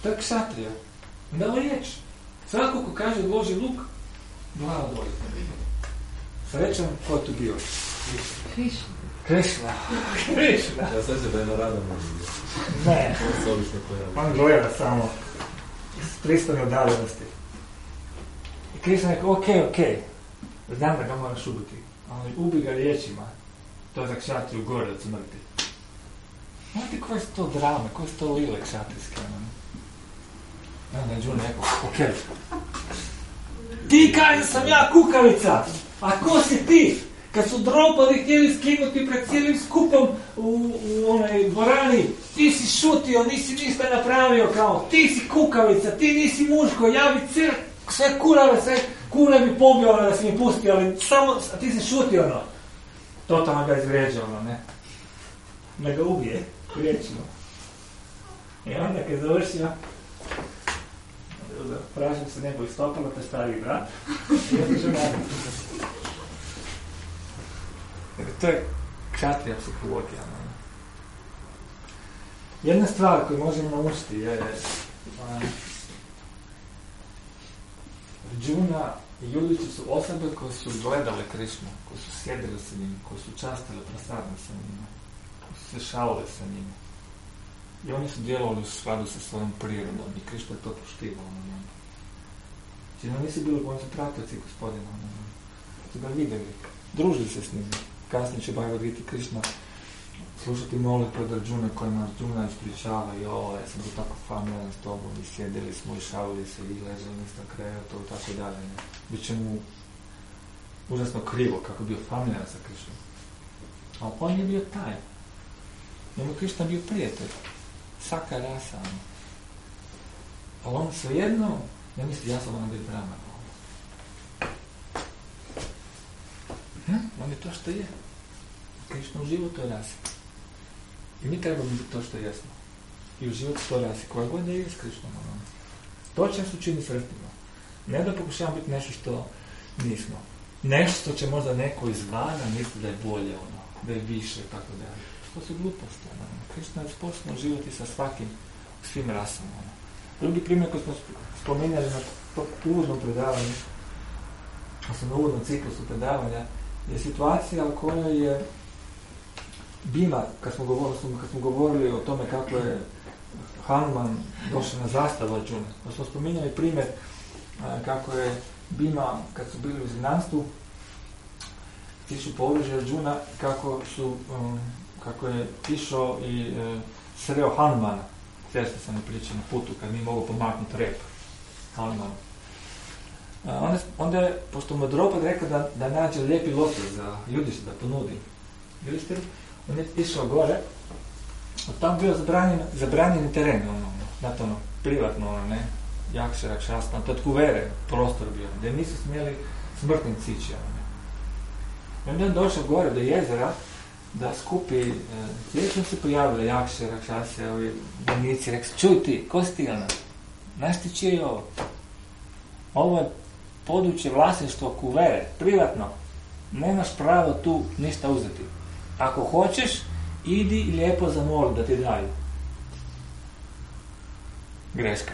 To je ksatrija. Da liječi. Svako ko kaže odloži luk, glava doli. Srećan, ko je tu bio? Krišna. Krišna. Krišna. Ja sve se da je na radom. Ne. On se obično pojavio. On gleda samo s pristojne udaljenosti. I Krišna rekao, ok, ok, znam da ga moraš ubiti, ali ubi ga riječima. To je za ksatriju gore od smrti. Znate koje su to drame, koje su to lile ksatrijske? Onda je Džuna rekao, ok. Ti kaže sam ja kukavica, a ko si ti? Kad su Dropadi htjeli skinuti pred cijelim skupom u, u onoj dvorani, ti si šutio, nisi ništa napravio, kao, ti si kukavica, ti nisi muško, ja bi cir, sve kurave, sve kure bi pobio da si mi pustio, ali samo, a ti si šutio, ono. Totalno ga izvrijeđao, ono, ne. Da ga ubije, riječno. I onda kad je završio, pražim se nebo istopalo, te stari brat, i otišao naravno. To je ksatrija psihologija. Ne? Jedna stvar koju možemo naučiti je Arjuna i Judići su osobe koje su gledale Krišnu, koje su sjedile sa njim, koje su častile prasadne sa njima, koje su se šalile sa njima. I oni su djelovali u skladu sa svojom prirodom i Krišna je to poštivao. Znači, oni su bili, oni su pratioci gospodina. Su ga vidjeli, družili se s njim. Kasnije će Bhagavad Gita Krišna slušati molitve od Arjuna kojima Arjuna ispričava i ovo, ja sam bio tako familijaran s tobom i sjedili smo i šalili se i ležali na krevetu i tako dalje. Biće mu užasno krivo kako je bio familijaran sa Krišnom. A on je bio taj. Njemu Krišna bio prijatelj. Saka rasa. Ali on svejedno ne misli ja sam ono biti Brahman. Hm? On je to što je. Krišna uživa u toj rasi. I mi trebamo biti to što jesmo. I uživati u toj rasi. Koja god je s Krišnom. To će nas učini sretnima. Ne da pokušavamo biti nešto što nismo. Nešto što će možda neko izvana misli da je bolje, ono, da je više, tako dalje. To su gluposti. Ono. Krišna je sposobna uživati sa svakim, svim rasama. Ono. Drugi primjer koji smo spominjali na uvodnom predavanju, odnosno na uvodnom ciklusu predavanja, je situacija u kojoj je Bima, kad smo govorili, kad smo govorili o tome kako je Hanuman došao na zastavu Arjune, da smo spominjali primjer kako je Bima, kad su bili u izgnanstvu, tišu po oružje Arjuna, kako su, um, kako je išao i uh, sreo Hanumana, često sam pričao na putu, kad mi mogu pomaknuti rep Hanumanu. Uh, onda, onda je, pošto mu Dropad rekao da, da nađe lijepi lotos za Judišta, da ponudi Judištir, on je išao gore, a tam bio zabranjen, zabranjeni teren, ono, znate ono, privatno, ono, ne, Jakša, Rakšastan, to je kuvere, prostor bio, gdje nisu smjeli smrtnici ići, ono. I onda je došao gore do jezera, da skupi, e, slično se pojavile Jakše, Rakšase, ovi vojnici, rekli, čuj ti, ko si ti, ono, znaš ti čije je ovo? Ovo je područje vlasništvo kuvere, privatno, nemaš pravo tu ništa uzeti. Ako hoćeš, idi i lijepo zamoli da ti daju. Greška.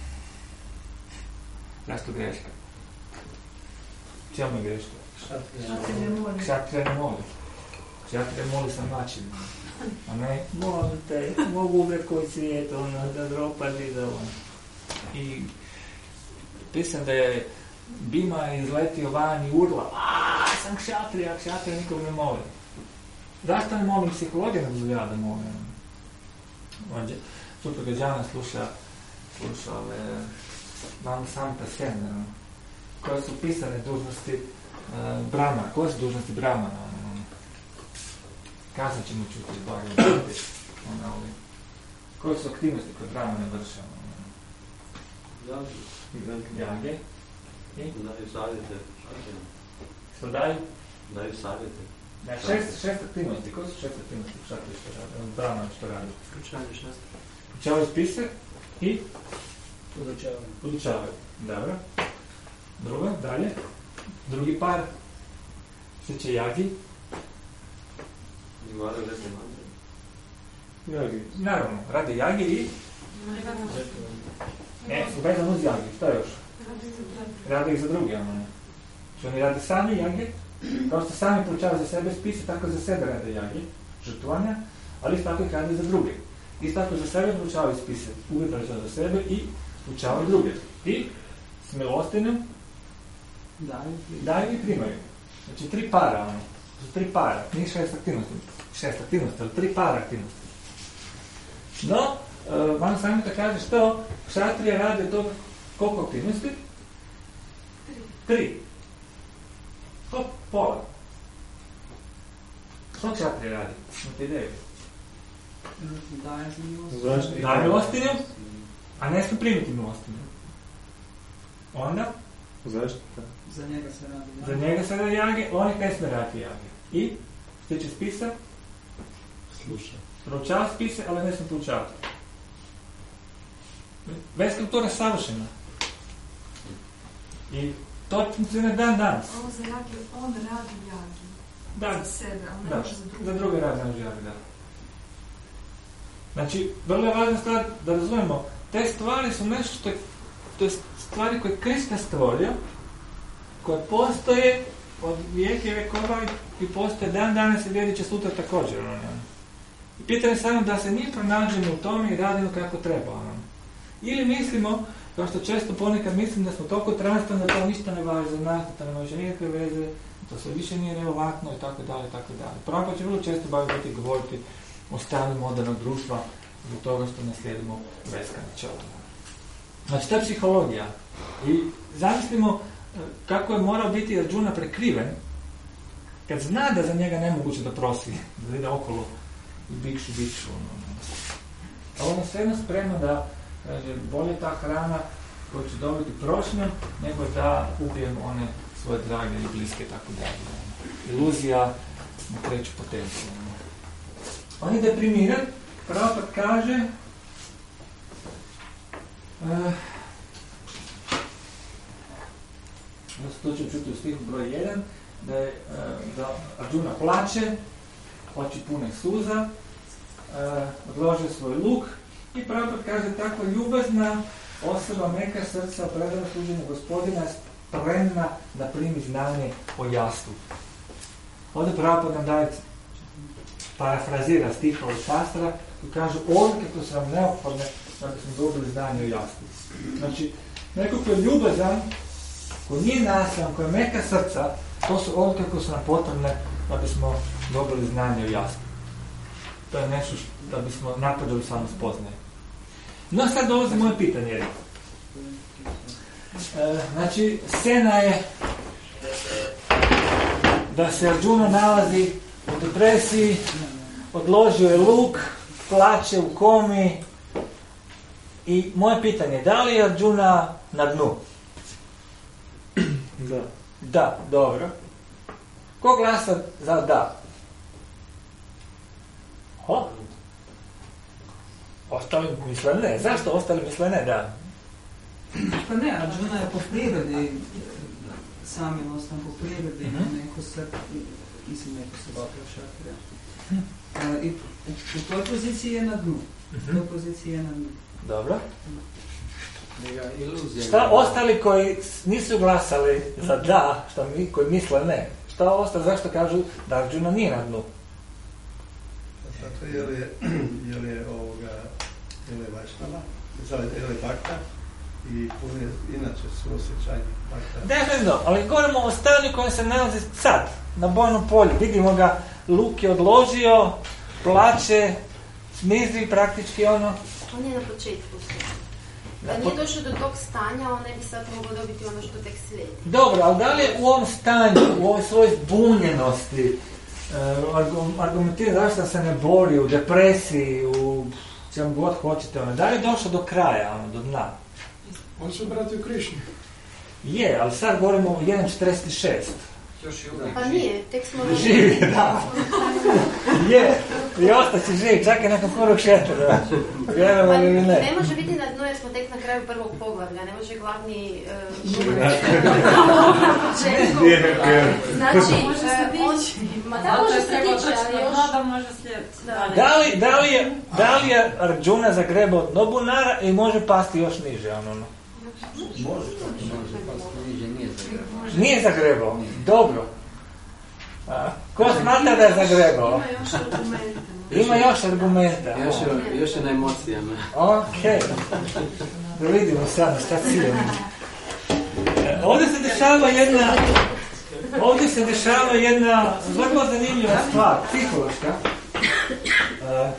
Zašto greška? Čemu je greška? Ksatrija ne moli. Ksatrija ne moli. Ksatrija moli sa načinima. A ne, molim te, mogu uvijek koji svijet, ono, da Dropadi, da ono. I pisam da je Bima izletio van i urla, aaa, sam ksatrija, ksatrija nikom ne moli. Zašto ne molim psihologija, ne dozvoljava da molim? Ovdje, supruga Đana sluša, sluša ove, Manu Santa Sen, koje su pisane dužnosti uh, Brahmana, koje su dužnosti Brahmana? Um, kasnije ćemo čuti izbavljati. Koje su aktivnosti koje Brahmane vrše? Um, Jage. I? Daju savjete. Što daju? Daju savjete. Ne, šest, šest aktivnosti. Koje su šest aktivnosti u šatri što radi? Brahman što radi? Proučavaju šest. Proučavaju spise i? Podučavaju. Podučavaju. Dobro. Drugo, dalje. Drugi par. Što će jagi? I moraju reći mantre. Jagi. Naravno, radi jagi i? Ne, vezan uz jagi, što još? Rade ih za druge, ono ne. Znači oni rade sami jage, kao što sami poučavaju za sebe spise, tako za sebe rade jage, žrtvovanja, ali isto tako ih rade za druge. Isto tako za sebe poučavaju spise, uvijek za sebe i poučavaju druge. I s milostinjem daju i primaju. Znači tri para, ono. To tri para, nije šest aktivnosti, šest aktivnosti, ali tri para aktivnosti. No, uh, Vana Samhita kaže što kšatrije rade od toga koliko aktivnosti? Tri. Tri. To pola. Što kšatrije radi? Imate ideju? Daje za milostinju. Daje milostinju, a ne smije primiti milostinju. Onda? Zaštita. Za njega se radi jage. Za njega se radi jage, oni ne smije raditi jage. I? Što će spisa? Sluša. Proučava spise, ali ne smije proučavati. Već kultura je savršena. I to funkcionira dan danas. Ovo za jagi, on radi jagi. Da, Za sebe, ali ne da, može za druge. za druge rade ne može jagi, da. Znači, vrlo je važna stvar da razumijemo, te stvari su nešto što je, to je stvari koje je Krishna stvorio, koje postoje od vijeke vekova i postoje dan danas i vjerit će sutra također. I pitanje samo da se mi pronađemo u tome i radimo kako treba. Ili mislimo, kao što često ponekad mislim da smo toliko transparentni da to ništa ne važi za nas, da to ne može nikakve veze, to sve više nije relevantno i tako dalje, i tako dalje. Pravo će vrlo često baviti govoriti o stanju modernog društva zbog toga što ne slijedimo veska načela. Znači, to je psihologija. I zamislimo kako je morao biti Arjuna prekriven kad zna da za njega nemoguće da prosi, da ide okolo i bikšu, bikšu. A on je svejedno spreman da kaže, bolje ta hrana koju će dobiti prošnjom nego da ubijemo one svoje drage i bliske, tako dalje. Iluzija na treću potenciju. On je deprimiran, Prabhupada kaže uh, to ću čuti u stihu broj jedan, da, je, da Arjuna plače, oči pune suza, odložio svoj luk i Prabhupada kaže tako ljubazna osoba, meka srca, predana služenju gospodina, spremna da primi znanje o jastu. Ovdje Prabhupada nam daje parafrazira stiha od šastra i kaže odlike koje su nam neophodne da bismo dobili znanje o jastu. Znači, neko ko je ljubazan, ko nije nasilan, ko je meka srca, to su odlike koje su nam potrebne da bismo dobili znanje o jastu. To je nešto da bismo napadali samo spoznaje. No sad dolazi moje pitanje. E, znači, scena je da se Arjuna nalazi u depresiji, odložio je luk, plače u komi i moje pitanje je da li je Arjuna na dnu? Da. Da, dobro. Ko glasa za da? O? Ostali misle ne. Zašto ostali misle ne? Da. Pa ne, Arjuna je po prirodi samilostan, po prirodi mm-hmm. neko srce, mislim neko srce šatrija. Uh, I u, u toj poziciji je na dnu. Mm-hmm. U toj poziciji je na dnu. Dobro. Iluzija. Šta ostali koji nisu glasali za da, šta mi, koji misle ne? Šta ostali, zašto kažu da Arjuna nije na dnu? Zato jer je, jer je ovoga, jer je Vajšnava, jer je Bhakta i pune, inače su osjećanje Bhakta. Definitivno, ali govorimo o stanju kojem se nalazi sad, na bojnom polju. Vidimo ga, luk je odložio, plače, smizi praktički ono. On je na početku sve. Da nije došao do tog stanja, on ne bi sad mogao dobiti ono što tek slijedi. Dobro, ali da li je u ovom stanju, u ovoj svojoj zbunjenosti, argumentira zašto se ne bori, u depresiji, u čemu god hoćete, ono, da li je došao do kraja, ono, do dna? On se obratio Krišni. Je, ali sad govorimo o jedan četrdeset šest. Još je uvijek Pa nije, tek smo... Živi, da. Je. I ostaći živ, čak i nakon prvog šetra. Vjerovali ili ne. Ne može biti na dnu jer smo tek na kraju prvog poglavlja, ne može glavni... Uh, znači, može se dići. Ma da, može se dići, ali još... Da, može slijediti. Da li, da, li je, da li je Arjuna zagrebao Nobunara i može pasti još niže? Ono, ono? Može, može pasti niže, nije zagrebao. Nije zagrebao? Dobro. A, ko smatra da je zagrebao? Ima još argumenta. Ima još argumenta. Još je, još je na emocijama. Ok. Da vidimo sada šta ciljamo. Ovdje se dešava jedna... Ovdje se dešava jedna vrlo zanimljiva stvar, psihološka. Uh,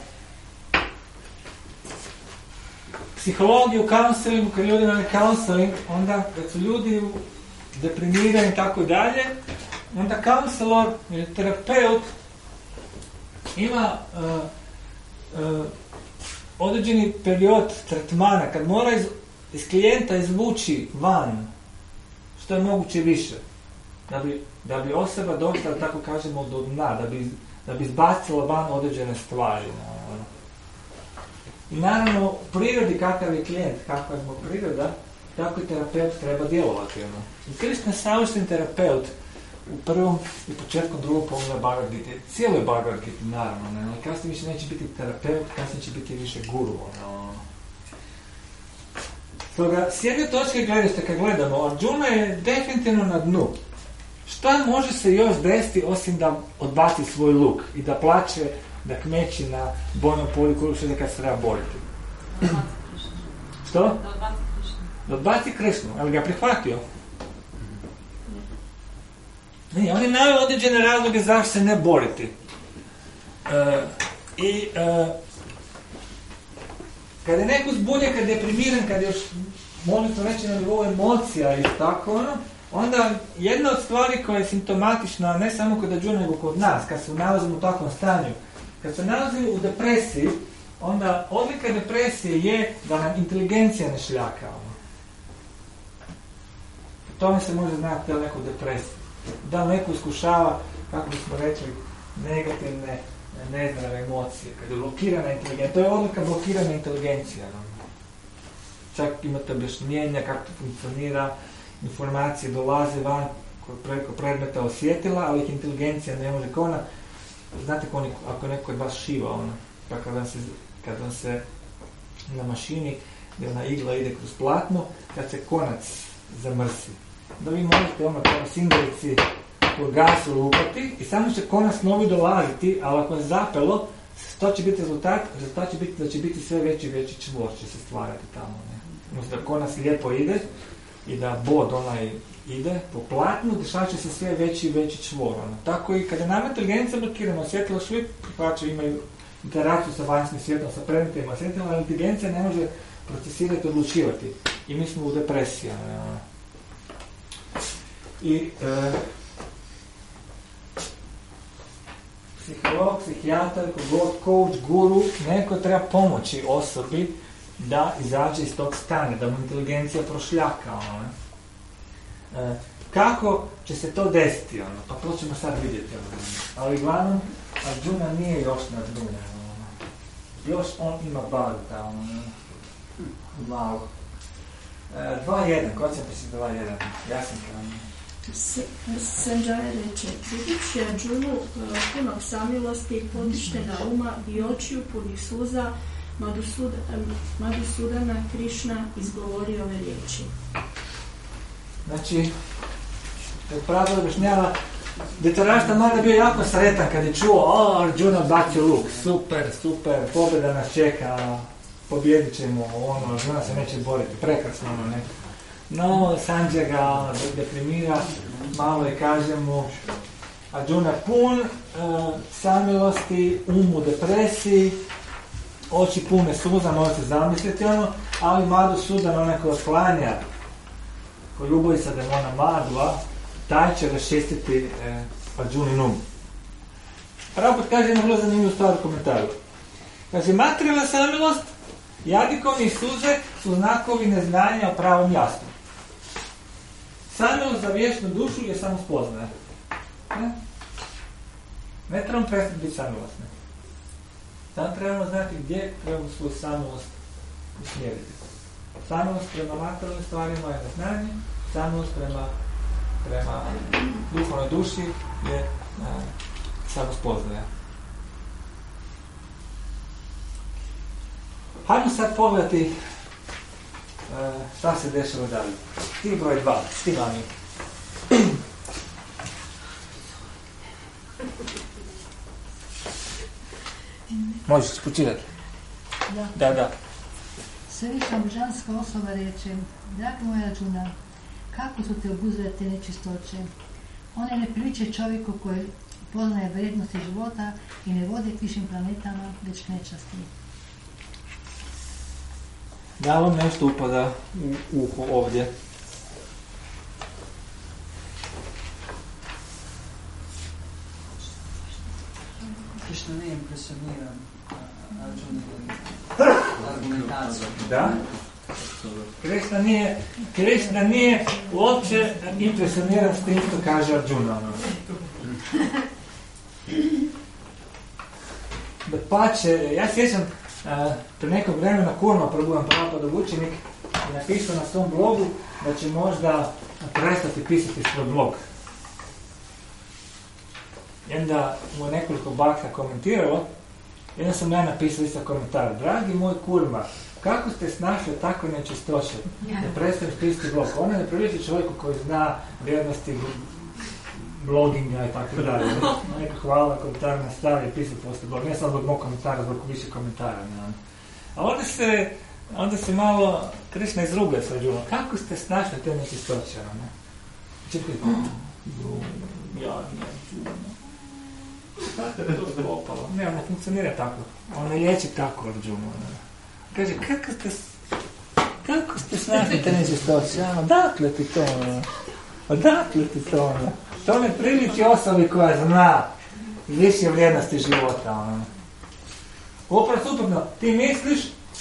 psihologiju, counselingu, kad ljudi na counseling, onda kad su ljudi deprimirani i tako dalje, onda counselor ili terapeut ima uh, uh, određeni period tretmana kad mora iz, iz klijenta izvući van što je moguće više. Da bi, da bi osoba došla, da tako kažemo, do dna, da bi, da bi izbacila van određene stvari. I naravno, u prirodi kakav je klijent, kakva je priroda, tako i terapeut treba djelovati. I Krishna savršen terapeut u prvom i početkom drugog poglavlja Bhagavad Gita, cijelo je Bhagavad Gita, naravno, ne, ali kasnije više neće biti terapeut, kasnije će biti više guru. No. Stoga, s jedne točke gledište, kad gledamo, Arjuna je definitivno na dnu. Šta može se još desiti osim da odbaci svoj luk i da plače, da kmeći na bojnom polju koju što kad se treba boriti? Što? Da odbaci Krišnu. Da odbaci Krišnu, ali ga prihvatio? Ne, on je naveo određene razloge zašto se ne boriti. E, I e, kad je neko zbunjen, kad je deprimiran, kad je još molitvo reći na nivou emocija i tako ono, onda jedna od stvari koja je simptomatična, ne samo kod Arjuna, nego kod nas, kad se nalazimo u takvom stanju, kad se nalazimo u depresiji, onda odlika depresije je da nam inteligencija ne šljaka. Ono. Tome se može znati da neko depresija. Da neko iskušava, kako bismo rekli, negativne, nezdrave emocije, kad je blokirana inteligencija. To je odlika blokirana inteligencija. Ono. Čak imate objašnjenja kako to funkcionira, informacije dolaze van preko predmeta osjetila, ali ih inteligencija ne može. Kao ona, znate ko ako neko je baš šiva, ona, pa kad vam se, kad vam se na mašini, gdje ona igla ide kroz platno, kad se konac zamrsi, da vi možete ono kao sindelici u gasu lupati i samo će konac novi dolaziti, ali ako je zapelo, to će biti rezultat, rezultat će biti da će biti sve veći i veći čvor će se stvarati tamo. Ne? Znači da konac lijepo ide i da bod onaj ide po platnu, dešava će se sve veći i veći čvor. Ono. Tako i kada nam inteligencija blokirana, osjetila što uvijek prihvaćaju, imaju interakciju sa vanjskim svijetom, sa predmetima, osjetila, ali inteligencija ne može procesirati, odlučivati. I mi smo u depresiji. Ono. I e, psiholog, psihijatar, kogod, coach, guru, neko treba pomoći osobi da izađe iz tog stanja, da mu inteligencija prošljaka. Ono. E, kako će se to desiti? Ono? Pa to ćemo sad vidjeti. Ono. Ali uglavnom, Arjuna nije još na dnu. Ono. Još on ima baru tamo. Malo. E, dva jedan, ko će pisati dva jedan? Ja sam tamo. Sanjaya reče, vidići Arjunu punog samilosti, potištena uma i očiju punih suza, Madhusudana Krišna izgovorio ove riječi. Znači, kad pravda objašnjava, Dhritarashtra mada bio jako sretan kad je čuo, o, Arjuna bacio luk, super, super, pobjeda nas čeka, pobjedit ćemo, ono, Arjuna se neće boriti, prekrasno, ono, ne. No, Sanjay ga deprimira, malo i kaže mu, Arjuna pun uh, samilosti, um u depresiji, oči pune suza, možete zamisliti ono, ali Madhusudan, onaj koji otklanja, koji ljubavi sa demona Madhua, taj će raščistiti eh, Arjunin um. Prabhupada kaže jednu vrlo zanimljivu stvar u komentaru. Kaže, materijalna samilost, jadikovni suze su znakovi neznanja o pravom jasnu. Samilost za vječnu dušu je samo spoznaje. Ne, ne trebamo prestati biti samilosni. Samo trebamo znati gdje trebamo svoju samilost usmjeriti. Samilost prema materijalnim stvarima je neznanje, samilost prema, prema duhovnoj duši je samospoznaja. Hajmo sad pogledati uh, šta se dešava dalje. Stil broj dva, stil vami. Možeš počitati? Da. Da, da. Svevišnja božanska osoba reče: Dragi moj Arđuna, kako su te obuzele te nečistoće? One ne priliče čovjeku koji poznaje vrijednosti života i ne vode k višim planetama, već k nečasti. Da vam nešto upada u uho ovdje? Krišna nije impresioniran Arđunovom argumentacijom. Da? Krišna nije, Krišna nije uopće impresioniran s tim što kaže Arđuna. Da pače, ja sjećam uh, pre nekog vremena Kurma Prabhupada Prabhupada učenik je napisao na svom blogu da će možda prestati pisati svoj blog. I onda mu je nekoliko baksa komentiralo, i onda sam ja napisao isto komentar: Dragi moj Kurma, kako ste snašli takve nečistoće da prestaneš pisati blog? Ona ne priliči čovjeku koji zna vrijednosti bloginga i tako dalje. Neka hvala, komentar na stavi i pisati poslije blog. Ne samo zbog mog komentara, zbog više komentara. Ne? A onda se, onda se malo Krišna izruga sa Arđunom. Kako ste snašli te nečistoće? Ne? Čekaj, ja ne Kako je to spopalo? Ne, ona funkcionira tako. Ona liječi tako Arđunu. Kaže, kako ste, kako ste snašli te nečistoće? Odakle ti to? Odakle ti to? To ne priliči osobi koja zna više vrijednosti života. Upravo suprotno, ti misliš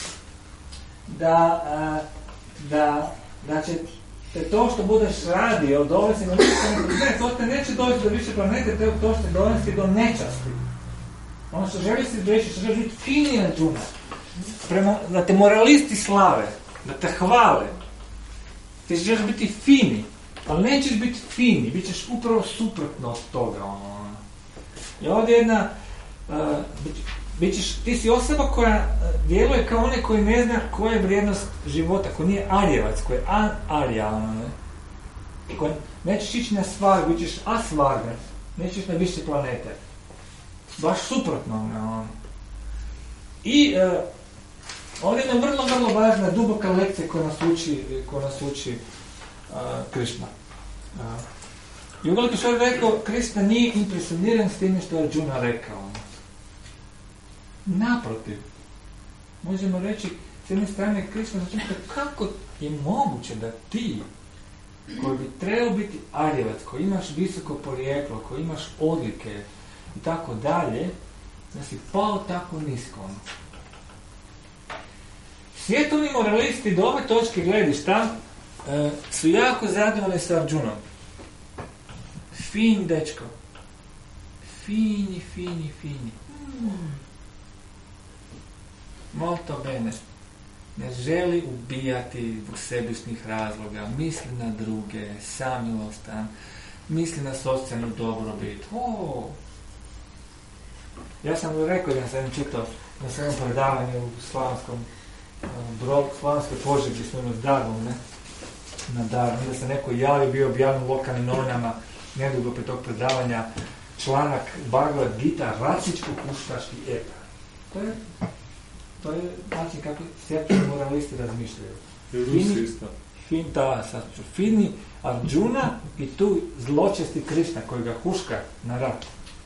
da, da, da će te to što budeš radio dovesti do ne, to te neće dovesti do više planete, te to što te dovesti do nečasti. Ono što želiš si reći, što želiš biti finiji Arđuna, prema, da te moralisti slave, da te hvale, ti želiš biti fini, ali nećeš biti fini, bit ćeš upravo suprotno od toga. Ono. I ovdje jedna, uh, bit ćeš, ti si osoba koja uh, djeluje kao one koji ne zna koja je vrijednost života, koji nije arjevac, koji je an-arja, ono, ne? Koji nećeš ići na svargu, bit ćeš asvargac, nećeš ići na više planete. Baš suprotno. Ono. I uh, ovdje je jedna vrlo, vrlo važna, duboka lekcija koja nas uči, koja nas uči uh, Krišna. Uh, Jugal Kišor rekao, Krišna nije impresioniran s tim što je Arđuna rekao. Naprotiv, možemo reći, s jedne strane Krišna znači kako je moguće da ti, koji bi trebao biti arjevac, koji imaš visoko porijeklo, koji imaš odlike i tako dalje, da si pao tako nisko. Svjetovni moralisti do ove točke gledišta e, su jako zadovoljni sa Arđunom. Fin dečko. Fini, fini, fini. Mm. Molto bene. Ne želi ubijati zbog sebičnih razloga. Misli na druge. Samilostan. Misli na socijalnu dobrobit. O! Ja sam rekao da sam čitao na svojom predavanju u Slavonskom Brod, Slavonskoj Požegi smo imali s Darvom, ne? Na Darvom. Onda se neko javio, bio objavljen u lokalnim novinama nedugo prije tog predavanja članak Bhagavad Gita, rasičko-huškaški epar. To je, to je način kako svjetovni moralisti razmišljaju. Fini, fin, da, sad ću, fini Arđuna i tu zločesti Krišna koji ga huška na rat.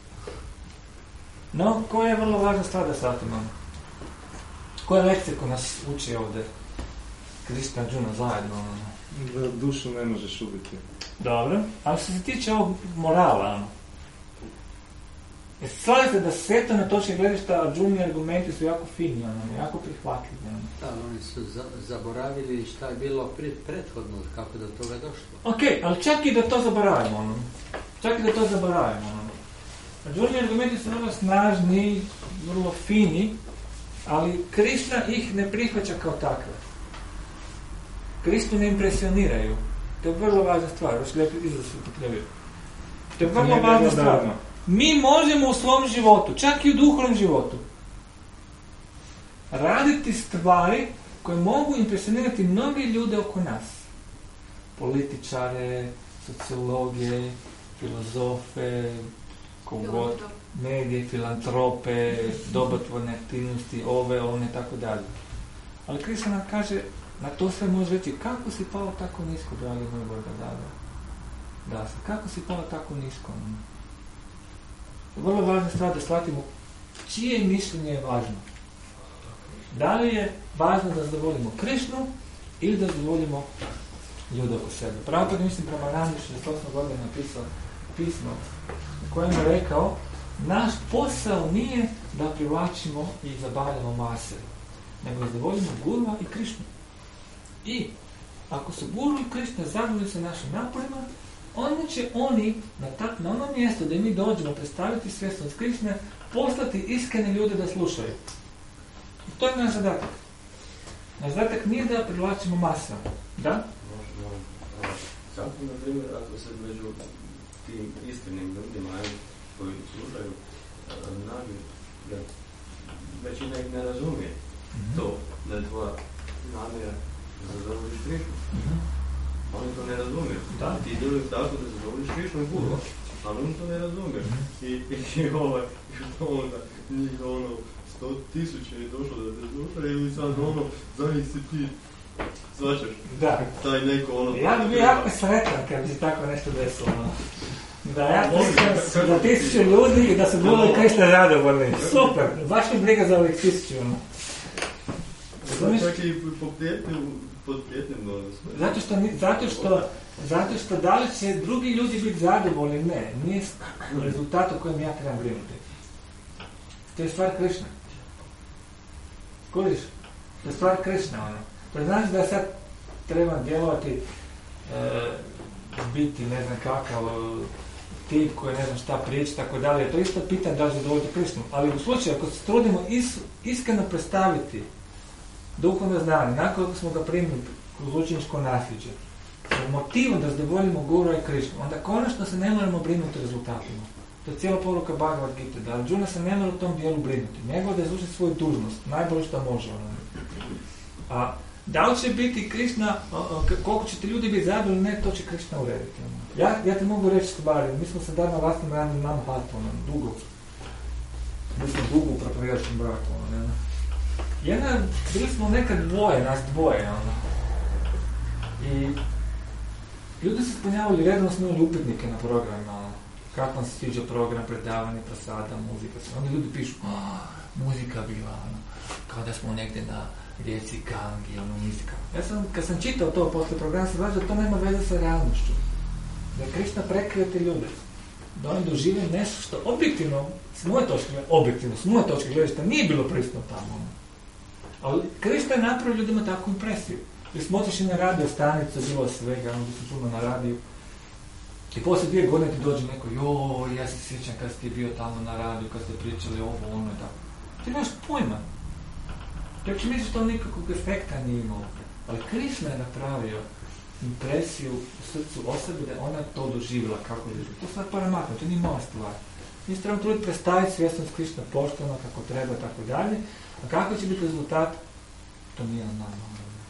No, koja je vrlo važna stvar da shvatimo? Koja je lekcija koja nas uči ovdje? Krišna i Arđuna zajedno. Da dušu ne možeš ubiti. Dobro, ali što se tiče ovog morala, ono. Jeste slavite da svetovne točke gledišta Arđuni argumenti su jako fini, ono, jako prihvatljivi. Ono. Da, oni su za, zaboravili šta je bilo pred, prethodno, kako do toga došlo. Ok, ali čak i da to zaboravimo, ono. Čak i da to zaboravimo, ono. Arđuni argumenti su vrlo snažni, vrlo fini, ali Krišna ih ne prihvaća kao takve. Kristu ne impresioniraju. To je vrlo važna stvar, još lijepo izraz se upotrebio. To je vrlo važna stvar. Mi možemo u svom životu, čak i u duhovnom životu, raditi stvari koje mogu impresionirati mnogi ljude oko nas. Političare, sociologe, filozofe, kogod, medije, filantrope, dobrotvorne aktivnosti, ove, one, tako dalje. Ali Krišna nam kaže, na to sve može reći, kako si pao tako nisko, dragi moj Boga, da, da. Da, kako si pao tako nisko? Vrlo važna stvar da shvatimo čije mišljenje je važno. Da li je važno da zadovoljimo Krišnu ili da zadovoljimo ljude oko sebe. Pravo kad mislim prema Nandi šezdeset osme godine napisao pismo u kojem je rekao, naš posao nije da privlačimo i zabavljamo mase, nego da zadovoljimo Gurua i Krišnu. I ako su Guru i Krišna zadovoljni sa našim naporima, onda će oni na, ta, na ono mjesto da mi dođemo predstaviti svjesnost Krišne, poslati iskrene ljude da slušaju. I to je naš zadatak. Naš zadatak nije da privlačimo masa. Da? Samo, na primjer, ako se među tim iskrenim ljudima koji slušaju nađu, da većina ih ne razumije mm-hmm. to, da je tvoja namjera da zadovoljiš Krišnu. Mm-hmm. Oni to ne razumiju. Da. Ti djeluješ tako da zadovoljiš Krišnu i Guru, ali oni to ne razumiju. Mm-hmm. I, i, i ovaj, onda, njih ono, sto tisuća je došlo da te slušaju i sad ono, za njih si ti. Svačaš? Da. Taj neko ono... Ja bi bio jako sretan kad bi se tako nešto desilo. Da ja prisam za tisuće ljudi i da su bili Krišna zadovoljni. Super! Baš mi briga za ovih tisuću. Čak i pod prijetnjem donosno. Zato što, zato što, zato što da li će drugi ljudi biti zadovoljni, ne. Nije rezultat o kojem ja trebam brinuti. To je stvar Krišna. Kužiš? To je stvar Krišna, ono. To znači da sad treba djelovati, e, biti ne znam kakav tip koji ne znam šta prijeći, tako dalje. To isto pitanje da li zadovoljiti Krišnu. Ali u slučaju, ako se trudimo is, iskreno predstaviti duhovno znanje, nakon kako smo ga primili kroz učeničko nasljeđe, s motivom da zadovoljimo Guru i Krišnu, onda konačno se ne moramo brinuti o rezultatima. To je cijela poruka Bhagavad Gita, da Arjuna se ne mora u tom dijelu brinuti, nego da izvrši svoju dužnost, najbolje što može. A da li će biti Krišna, koliko će ti ljudi biti zadovoljni, ne, to će Krišna urediti. Ja, ja ti mogu reći stvari, mi smo se dar na vlastnom ranju imamo hatu, dugo. Mi smo dugo u propovijačkom braku. Ne? Jedna, bili smo nekad dvoje, nas dvoje. Ono. I ljudi su ispunjavali, redno smo imali upitnike na programima. Ono. Kako vam se sviđa program, predavanje, prasada, muzika. Onda ljudi pišu, muzika bila, ono, kao da smo negdje na rijeci Gangi, ono, muzika. Ja sam, kad sam čitao to posle programa, sam znaš da to nema veze sa realnošću. Da je Krišna prekrio te ljude. Da oni dožive nešto što objektivno, s moje točke, objektivno, s moje točke gledišta, nije bilo prisutno tamo. Ono. Ali Krišna je napravio ljudima takvu impresiju. Jer smo otišli na radio stanicu, bilo svega, ono, sam čuno na radiju. I poslije dvije godine ti dođe neko, joj, ja se sjećam kad si ti bio tamo na radiju, kad ste pričali ovo, ono i tako. Ti nemaš pojma. Čak će misliš to nikakvog efekta nije imalo. Ali Krišna je napravio impresiju u srcu osobe da ona to doživjela kako je doživjela. To stvar paramatno, to nije moja stvar. Mi se trebamo truditi predstaviti svjesnost Krišna pošteno, kako treba, tako dalje. A kako će biti rezultat, to nije normalno.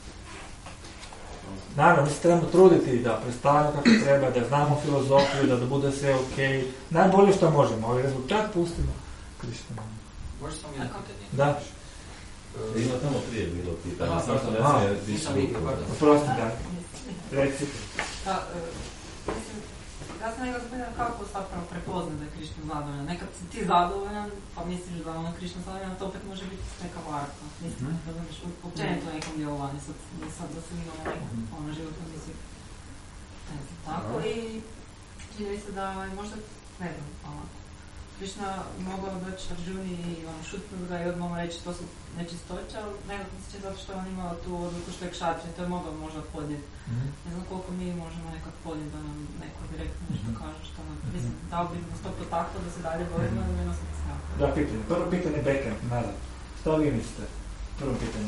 Naravno, mi se trebamo truditi da predstavimo kako treba, da znamo filozofiju, da, da bude sve ok. Najbolje što možemo, ali rezultat pustimo Krišna. Možeš sam jedno pitanje? Da. Ima tamo prije bilo pitanje, samo što ne se nisam vidio, pardon. Oprosti, da. Reci. Da, mislim, ja sam nekako pitala kako zapravo prepoznat da je Krišna zadovoljna. Nekad si ti zadovoljan, pa misliš da ona Krišna zadovoljna, to opet može biti neka varka. Mislim, da znaš, općenito nekom djelovanju, sad, sad da se imamo nekom ono, životno misli. Ne znam, tako i čini mi se da je možda, ne znam, ovako. Krišna mogao doći Arjuni i on šutnuti ga i odmah mu reći to su nečistoća, ali nekako će zato što on imao tu odluku što je kšatrija, to je mogao možda podnijeti. Mm-hmm. Ne znam koliko mi možemo nekak podnijeti da nam neko direktno nešto mm-hmm. kaže što nam, mislim, dao bi nas to potaklo da se dalje borimo, mm-hmm. da bi nas ne snako. Da, pitanje. Prvo pitanje backend, nazad. Što vi mislite? Prvo pitanje.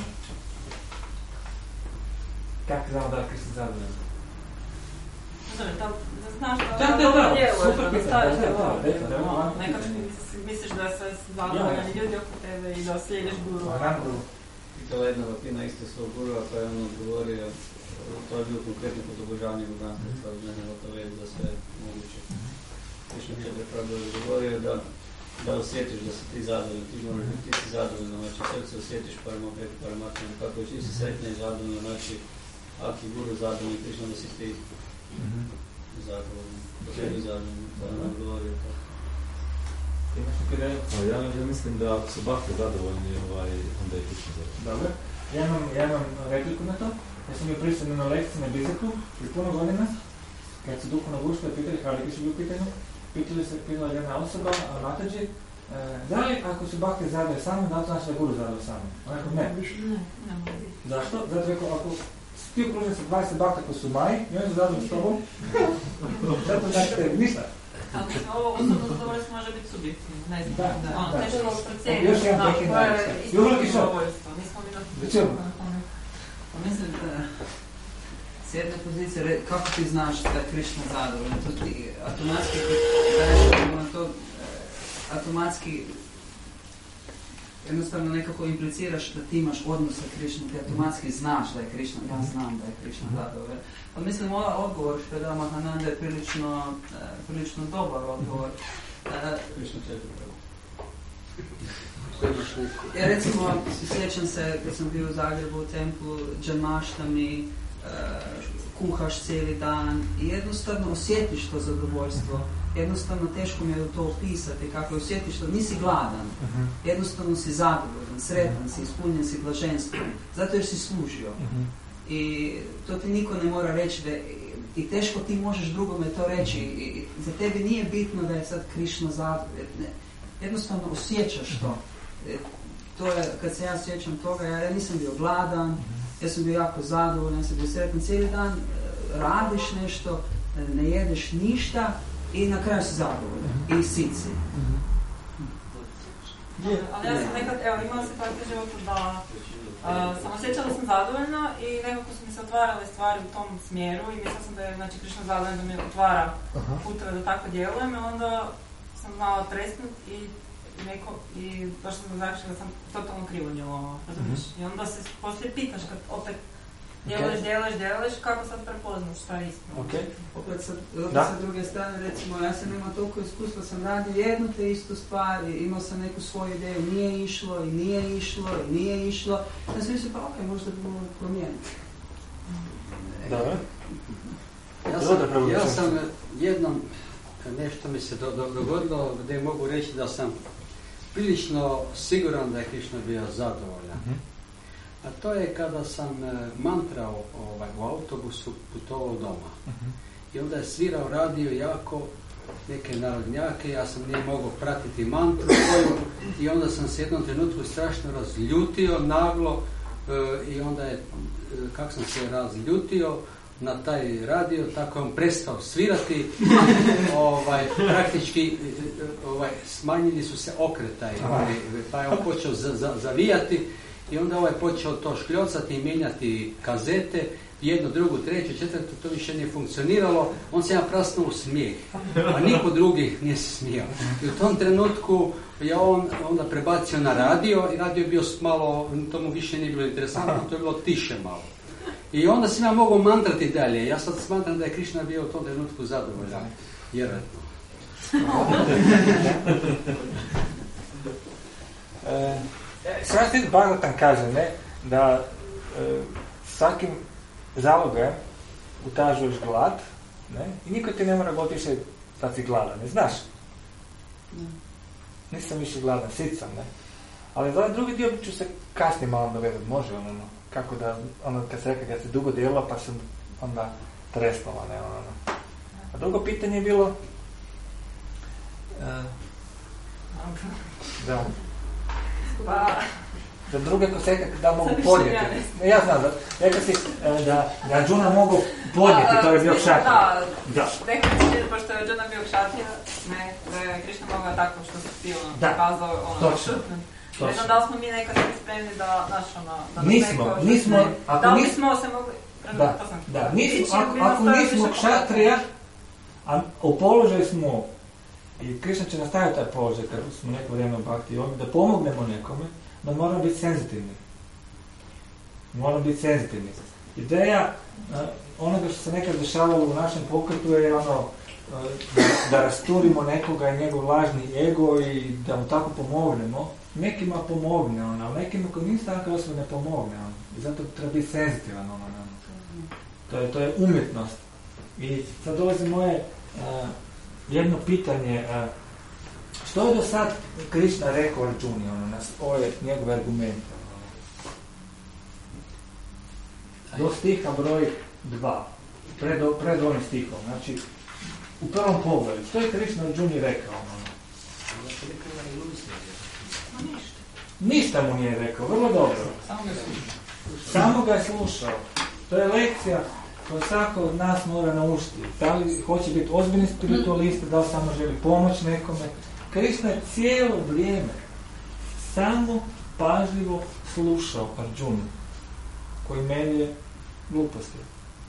Kako znamo da je Krišna zadovoljan? Znači, da znaš da da, dobro da, djeluješ, super da pitanje, staviš da, da, djelovat, da, da, da, nekad misliš da se zadovoljani ljudi oko tebe i da slijediš guru. Pitala jedna lapina isto svog gurua, pa je on odgovorio, to je bilo konkretno pod obožavanjem božanstva, ne znam to već za sve moguće. Krišna Četiri Prabhu je odgovorio da da osjetiš da si ti zadovoljan, ti moraš biti, ti si zadovoljan, znači srce osjetiš paramo preko paramatno, kako ti si sretna i zadovoljna, znači ako je guru zadovoljni, Krišna da si ti mm-hmm. zadovoljni, da si ti zadovoljni, to je nam govorio to. Imaš neki reći? Ja, ja mislim da ako su bakte zadovoljni, ovaj, onda je Krišna zadovoljni. Dobro. Ja imam, ja imam repliku na to. Ja sam bio prisutan na lekciji na Bizeku prije puno godina, kad su duhovno guštve pitali, Hare Krishna bio pitanje, pitali se, pitala jedna osoba, Mataji, e, da li ako su bakte zadovoljni sami, da li to znači da je guru zadovoljni sami? On rekao, ne. Ne, ne mogu. Zašto? Zato rekao, ako ti okružen sa dvadeset bakta koji su maji, i oni su zadovoljni s tobom, zato znači tebi ništa. Ali ovo osobno zadovoljstvo može biti subjektivno, ne znam. Da, da. da. Teško procijeniti. Još jedan tekin danas. Isto zadovoljstvo. Nismo mi na... Večer. Mislim da s jedne pozicije, kako ti znaš da je Krišna zadovoljan? To ti automatski, da je to automatski jednostavno nekako impliciraš da ti imaš odnos sa Krišnom, ti automatski znaš da je Krišna, ja znam da je Krišna zadovoljan. Pa mislim, ovaj odgovor što je dao Mahananda je prilično, prilično dobar odgovor. Krišna Četiri Prabhu. Ja recimo, sjećam se kad sam bio u Zagrebu u templu, džamaštami, uh, kuhaš cijeli dan i jednostavno osjetiš to zadovoljstvo. Jednostavno teško mi je to opisati, kako osjetiš to, nisi gladan, uh-huh. jednostavno si zadovoljan, sretan si, ispunjen si blaženstvom, zato jer si služio. Uh-huh. I to ti niko ne mora reći da je, i teško ti možeš drugome to reći. I za tebi nije bitno da je sad Krišna zadovoljan, jednostavno osjećaš to. To je, kad se ja sjećam toga, ja nisam bio gladan, ja sam bio jako zadovoljan, ja sam bio sretan, cijeli dan radiš nešto, ne jedeš ništa i na kraju si zadovoljan i sit si. Ali ja sam nekad, evo, imala situaciju u životu da uh, sam osjećala da sam zadovoljna i nekako su mi se otvarale stvari u tom smjeru i mislila sam da je, znači, Krišna zadovoljna da mi otvara putove da tako djelujem i onda sam znala tresnut i neko, i došla sam do zaključka da sam totalno krivo djelovao, razumiješ? Mm-hmm. I onda se poslije pitaš kad opet djeluješ, djeluješ, djeluješ, kako sad prepoznaš šta je istina. Okay. Opet sa, sa druge strane, recimo, ja sam imao toliko iskustva, sam radio jednu te istu stvar, imao sam neku svoju ideju, nije išlo i nije išlo i nije išlo. Ja sam mislio, pa ok, možda bi mogli promijeniti. Dobro. Ja sam, ja sam jednom, nešto mi se do, do, dogodilo gdje mogu reći da sam prilično siguran da je Krišna bio zadovoljan. Mm-hmm. A to je kada sam mantrao ovaj, u autobusu putovao doma. Mm-hmm. I onda je svirao radio jako neke narodnjake, ja sam nije mogao pratiti mantru koju i onda sam se jednom trenutku strašno razljutio naglo e, i onda je, e, kako sam se razljutio na taj radio, tako je on prestao svirati, ovaj, praktički ovaj, smanjili su se okretaji, ovaj, pa je on počeo za, za, zavijati i onda ovaj počeo to škljocati i mijenjati kazete, jednu, drugu, treću, četvrtu, to više nije funkcioniralo, on se ja prasnuo u smijeh, a niko drugi nije se smijao. I u tom trenutku je on onda prebacio na radio i radio je bio malo, to mu više nije bilo interesantno, to je bilo tiše malo. I onda sam ja mogao mantrati dalje. Ja sad smatram da je Krišna bio u tom trenutku zadovoljan. Vjerojatno. e, Srastit Bhagavatam kaže, ne, da e, svakim zalogajem utažuješ glad, ne, i niko ti ne mora govoriti više da si gladan, ne znaš. Nisam više gladan, sit sam, ne. Ali za drugi dio ću se kasnije malo dovedati, može ono, ono. Kako da, ono, kad se rekao, kad se dugo djela, pa sam onda tresnula, ne, ono. A drugo pitanje je bilo, uh, Da. Pa... Za druge koseke da mogu podnijeti. Ja znam, da, rekao si da, da Arjuna mogu podnijeti, to je bio kšatrija. Da, da. definitivno, pošto je Arjuna bio kšatrija, ne, da je Krišna mogla tako što se ti ono, pokazao ono šutno. Ne znam da li smo mi nekad spremni da, znaš, ono, da nismo, neko, nismo, ne, ako da li nis... bismo se mogli... Da, da, nismo, ako, ako nismo kšatrija, a u položaju smo, i Krišna će nastaviti taj položaj kad smo neko vrijeme u bhakti, da pomognemo nekome, da moramo biti senzitivni. Moramo biti senzitivni. Ideja uh, onoga što se nekad dešavalo u našem pokretu je ono, uh, da, da rasturimo nekoga i njegov lažni ego i da mu tako pomognemo. Nekima pomogne, ono, ali nekima koji nisu tako osoba ne pomogne. Ono. I zato treba biti senzitivan. Ono, ono. To, je, to je umjetnost. I sad dolazi moje uh, jedno pitanje. Uh, Što je do sad Krišna rekao Arjuni, ono, na ove njegove argumente? Do stiha broj dva, pred, pred ovim stihom, znači, u prvom pogledu, što je Krišna Arjuni rekao? Ono? Ništa mu nije rekao, vrlo dobro. Samo ga je slušao. To je lekcija koju svako od nas mora naučiti. Da li hoće biti ozbiljni spiritualista, da li samo želi pomoć nekome. Krišna je cijelo vrijeme samo pažljivo slušao Arjunu, koji melje gluposti.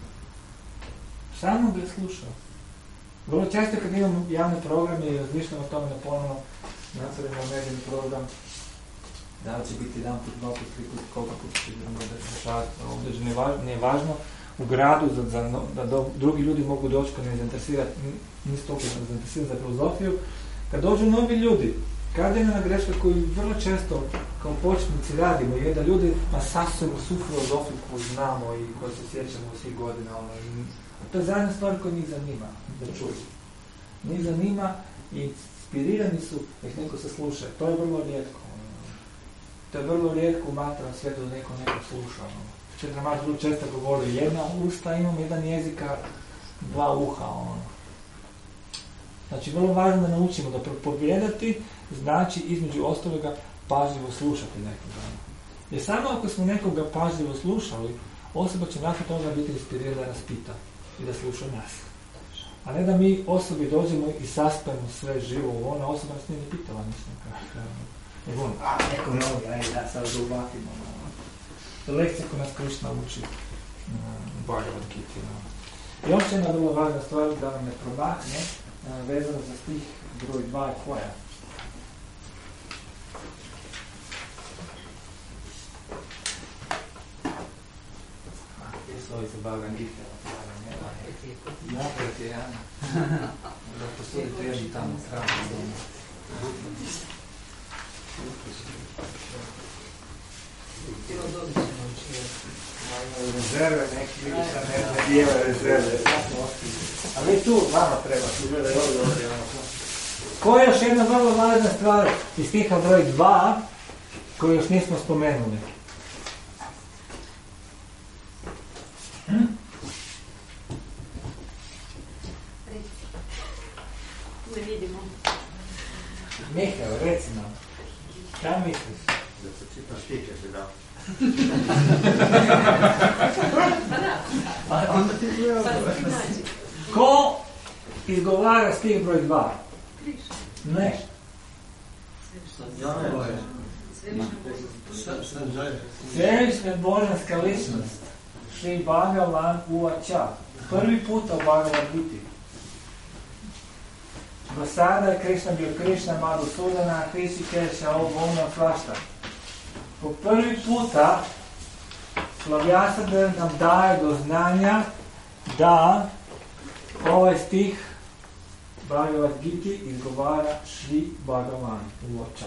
Samo ga je slušao. Vrlo često kad imamo javne programe i razmišljamo o tome da ponovno napravimo medijni program, da li će biti jedan put, dva put, tri put, koliko put će dešavati ovdje, nije važno u gradu za, za, da do, drugi ljudi mogu doći kad ne zainteresirati, nisu toliko zainteresirati za filozofiju. Kad dođu novi ljudi, kada je na greška koju vrlo često kao početnici radimo je da ljudi nasasujemo svu filozofiju koju znamo i koju se sjećamo svih godina. Ono, i, to je zadnja stvar koja njih zanima, da čuju. Njih zanima i inspirirani su da ih neko se sluša. To je vrlo rijetko. Ono. To je vrlo rijetko u materijalnom svijetu da neko neko sluša. Ono. Četramač vrlo često govori jedna usta, imamo jedan jezika, dva uha. Ono. Znači, vrlo važno da naučimo da propovijedati znači između ostaloga pažljivo slušati nekoga. Jer samo ako smo nekoga pažljivo slušali, osoba će nakon toga biti inspirirana da nas pita i da sluša nas. A ne da mi osobi dođemo i saspemo sve živo u ona osoba nas nije ni pitala ništa. Nego ono, a neko novi, aj da sad zubakimo. To je lekcija koja nas Krišna uči u Bhagavad Giti. I još jedna vrlo važna stvar da nam ne probahne, vezano za stih broj dva je koja? Gdje su ovi za Bhagavad Gita? Napred je, ja. Da postoji treži tamo strano. Rezerve, neki vidi sad ne dijele rezerve. Ali tu vama treba. Koja je još jedna vrlo važna stvar iz stiha broj dva koju još nismo spomenuli? Hm? Ne vidimo. Mihael, reci nam. Šta misliš? Da se čita stike se da. Ko izgovara stih broj dva? Ne. Svevišnja božanska ličnost. Šri Bhagavan Uvača. Prvi puta u Bhagavad Giti. Do sada je Krišna bio Krišna, Madhusudana, Hrishikeša, ovo, ono, svašta. Po prvi puta Slavyasadev nam daje do znanja da ovaj stih Bhagavad Giti izgovara Šri Bhagavan Uvača.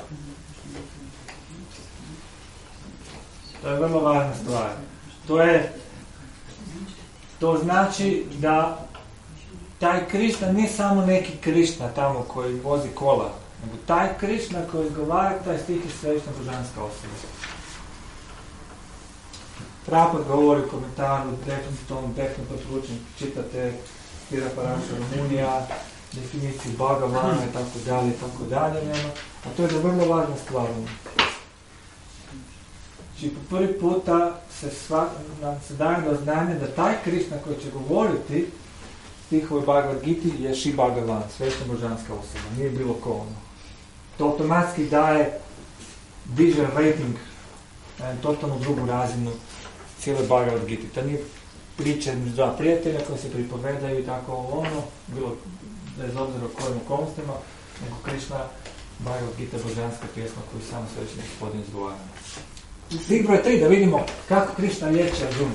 To je vrlo važna stvar. To je, to znači da taj Krišna nije samo neki Krišna tamo koji vozi kola, nego taj Krišna koji izgovara taj stih je svevišnja božanska osoba. Prabhupada govori u komentaru, definitivno, definitivno potručen, čitate Stira Paraša Rumunija, definiciju Bhagavana i tako dalje i tako dalje, nema. A to je da vrlo važna stvar. Znači, po prvi puta se sva, nam se daje do znanja da taj Krišna koji će govoriti stihovoj Bhagavad Giti je Šri Bhagavan, svešna božanska osoba, nije bilo ko ono. To automatski daje, diže rating, totalno drugu razinu cijele Bhagavad Giti. To nije priča između dva prijatelja koji se pripovedaju i tako ono, bilo bez obzira o kojim okolnostima, nego Krišna Bhagavad Gita božanska pjesma koju samo svečni gospodin izgovara. Stih broj tri, da vidimo kako Krišna liječi Arjunu.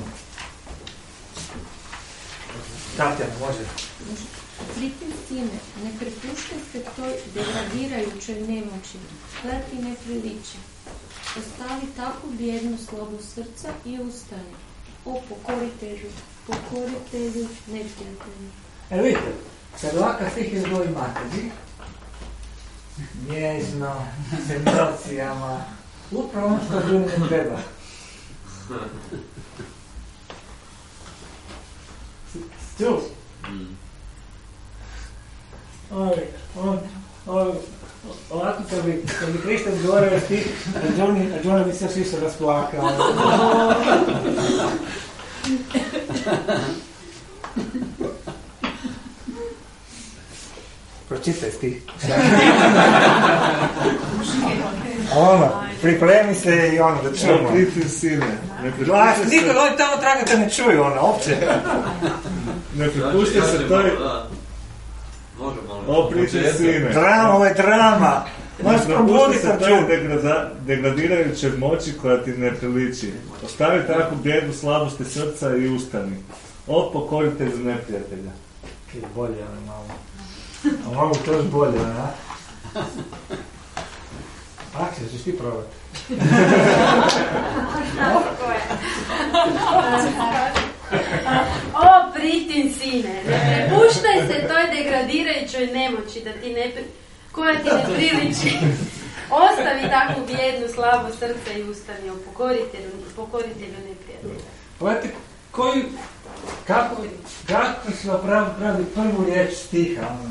Tatjana, može. Pritim sine, ne prepuštaj se toj degradirajućoj nemoći, koja ti ne priliči. Ostavi takvu bijednu slobu srca i ustani. O pokoritelju, pokoritelju, neprijatelju. E vidite, kad ovakav stih izgovori Mataji, nježno, s emocijama, upravo ono što Arjuni ne treba. Čuš? Oj, on, oj, ovako kad bi, kad bi Krišta izgovorio stih, Arjuni, Arjuna bi se još više rasplakao. Pročitaj stih. Ono, pripremi se i ono, da čujemo. Pritim sine. Glas, nikad oni tamo traga da ne čuju, ono, opće. Ne prepuštaj se toj... O, pritim sine. Drama, ovo je drama. Možeš probuditi Arjunu. Degradirajuće moći koja ti ne priliči. Ostavi takvu bijednu slabosti srca i ustani. O, pokoritelj za neprijatelja. Kaj bolje, ono, malo. A mogu to još bolje, a? Akcija, ćeš ti probati. O, pritim sine, ne prepuštaj se toj degradirajućoj nemoći da ti ne, koja ti ne priliči. Ostavi takvu bijednu, slabu srca i ustani o pokoritelju, pokoritelju neprijatelja. Pogledajte, koju, kako, kako su napravili prvu riječ stiha, ono?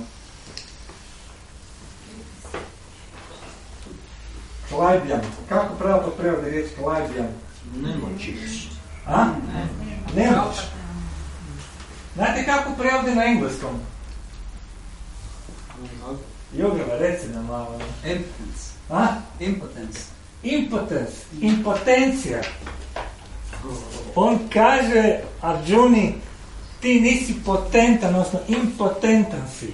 Klajbjan. Kako pravo prevode riječ klajbjan? Nemoći. A? Nemoć. Znate kako prevode na engleskom? Jogava, reci nam malo. Impotence. A? Impotence. Impotence. Impotencija. On kaže Arjuni, ti nisi potentan, odnosno impotentan si.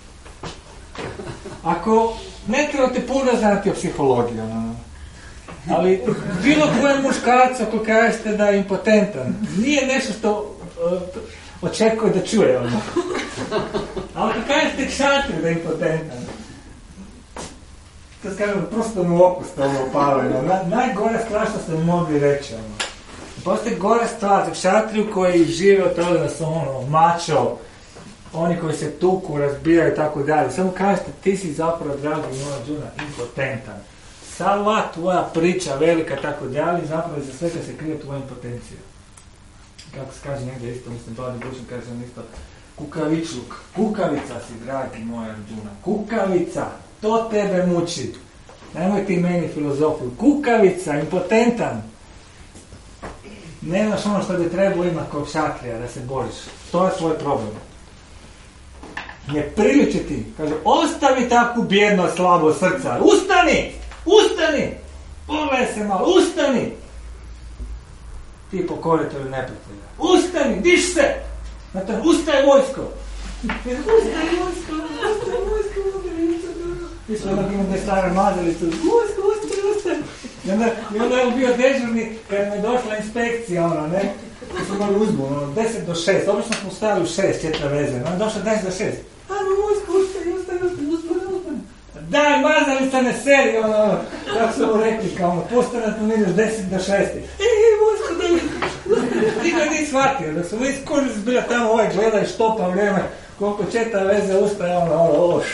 Ako ne treba te puno znati o psihologiji, ono. Ali bilo kojem muškarcu ako kažete da je impotentan, nije nešto što uh, očekuje da čuje, ono. Ali ako kažete kšatri da je impotentan, to kažem, prosto mu oko ste ovo opaleno. Na, najgore stvar što ste mogli reći, ono. Postoji gora stvar za kšatriju koji žive od toga da su ono, mačo, oni koji se tuku, razbijaju i tako dalje. Samo kažete, ti si zapravo, dragi moj Arjuna, impotentan. Sva tvoja priča velika tako dalje, zapravo za svega se krije tvoja impotencija. Kako se kaže negdje isto, mislim, Bali Bušan kaže on isto, kukavičluk. Kukavica si, dragi moj Arjuna. Kukavica, to tebe muči. Nemoj ti meni filozofiju. Kukavica, impotentan. Nemaš ono što bi trebao imati kao kšatrija, da se boriš. To je svoj problem. Ne priliči ti. Kaže, ostavi takvu bijedno slabo srca. Ustani! Ustani! Pogledaj se malo, ustani! Ti pokoritelju neprijatelja. Ustani, diš se! Znate, ustaj vojsko! Ustaj vojsko! Ustaj vojsko! Mi smo onak imam da stare mazalicu. Vojsko, ustaj, ustaj! I onda, i onda je bio dežurni kad mi je došla inspekcija, ono, ne? Mi smo imali uzbu, ono, deset do šest. Obično smo stavili u šest, četiri veze. Onda je došla deset do šest. Ajmo, vojsko, ustaj, ustaj, ustaj, ustaj, ustaj. Daj, mazalica, ne seri, ono, ono. Kako su mu rekli, kao ono, postanat mu vidiš deset do šest. Ej, vojsko, da mi... Nikad nije shvatio, da su mi skoži zbilja tamo ovaj gledaj štopa vrijeme, koliko četa veze ustaje, ono, ono, oš.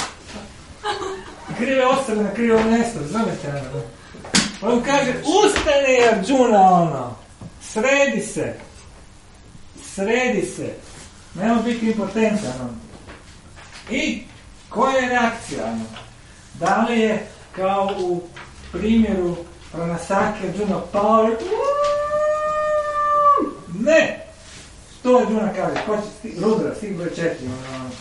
Krive osobe na krivo mjesto, znate, ono. On kaže, ustani Arjuna, ono, sredi se, sredi se, nema biti impotentan, ono. I koja je reakcija? Ono? Da li je kao u primjeru Pranasaki Arjuna pao i ne! Što Arjuna kaže? Ko će sti... Rudra, stih broj četiri. Ono.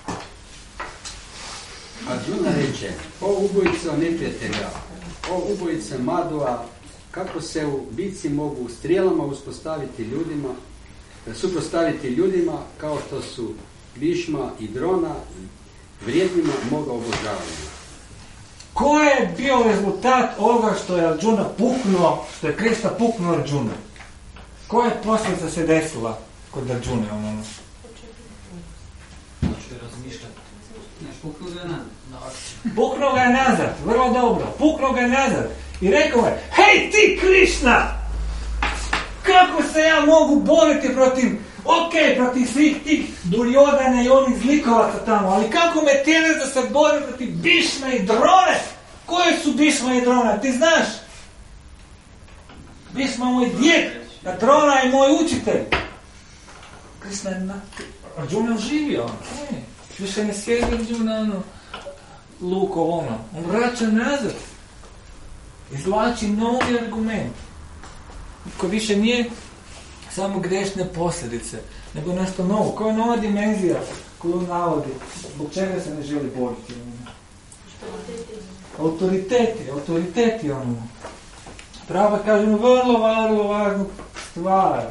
Arjuna reče, o ubojica neprijatelja, o ubojica Madova, kako se u bitci mogu strijelama uspostaviti ljudima, suprostaviti ljudima kao što su Bhišma i Drona vrijednima moga obožavanja. Ko je bio rezultat ovoga što je Arjuna puknuo, što je Krishna puknuo Arjuna? Koja je posljedica se desila kod Arjune? Ono? Počeo razmišljati. Puknuo ga je nazad. Puknuo ga je nazad, vrlo dobro. Puknuo ga je nazad. I rekao je, hej ti Krishna! Kako se ja mogu boriti protiv, ok, protiv svih tih Duryodhana i onih zlikovaca tamo, ali kako me tjeraš da se borim protiv Bhišma i Drone? Koje su Bhišma i Drona? Ti znaš? Bhišma moj djed, a Drona je moj učitelj. Krishna je na... Arjuna oživio. Ne, više ne sjedi Arjuna ono, luko ono. On vraća nazad. Izvlači novi argument. Ko više nije samo grešne posljedice, nego nešto novo. Koja je nova dimenzija koju navodi? Zbog čega se ne želi boriti? Autoriteti, autoriteti ono. Prava kaže vrlo, vrlo važnu stvar.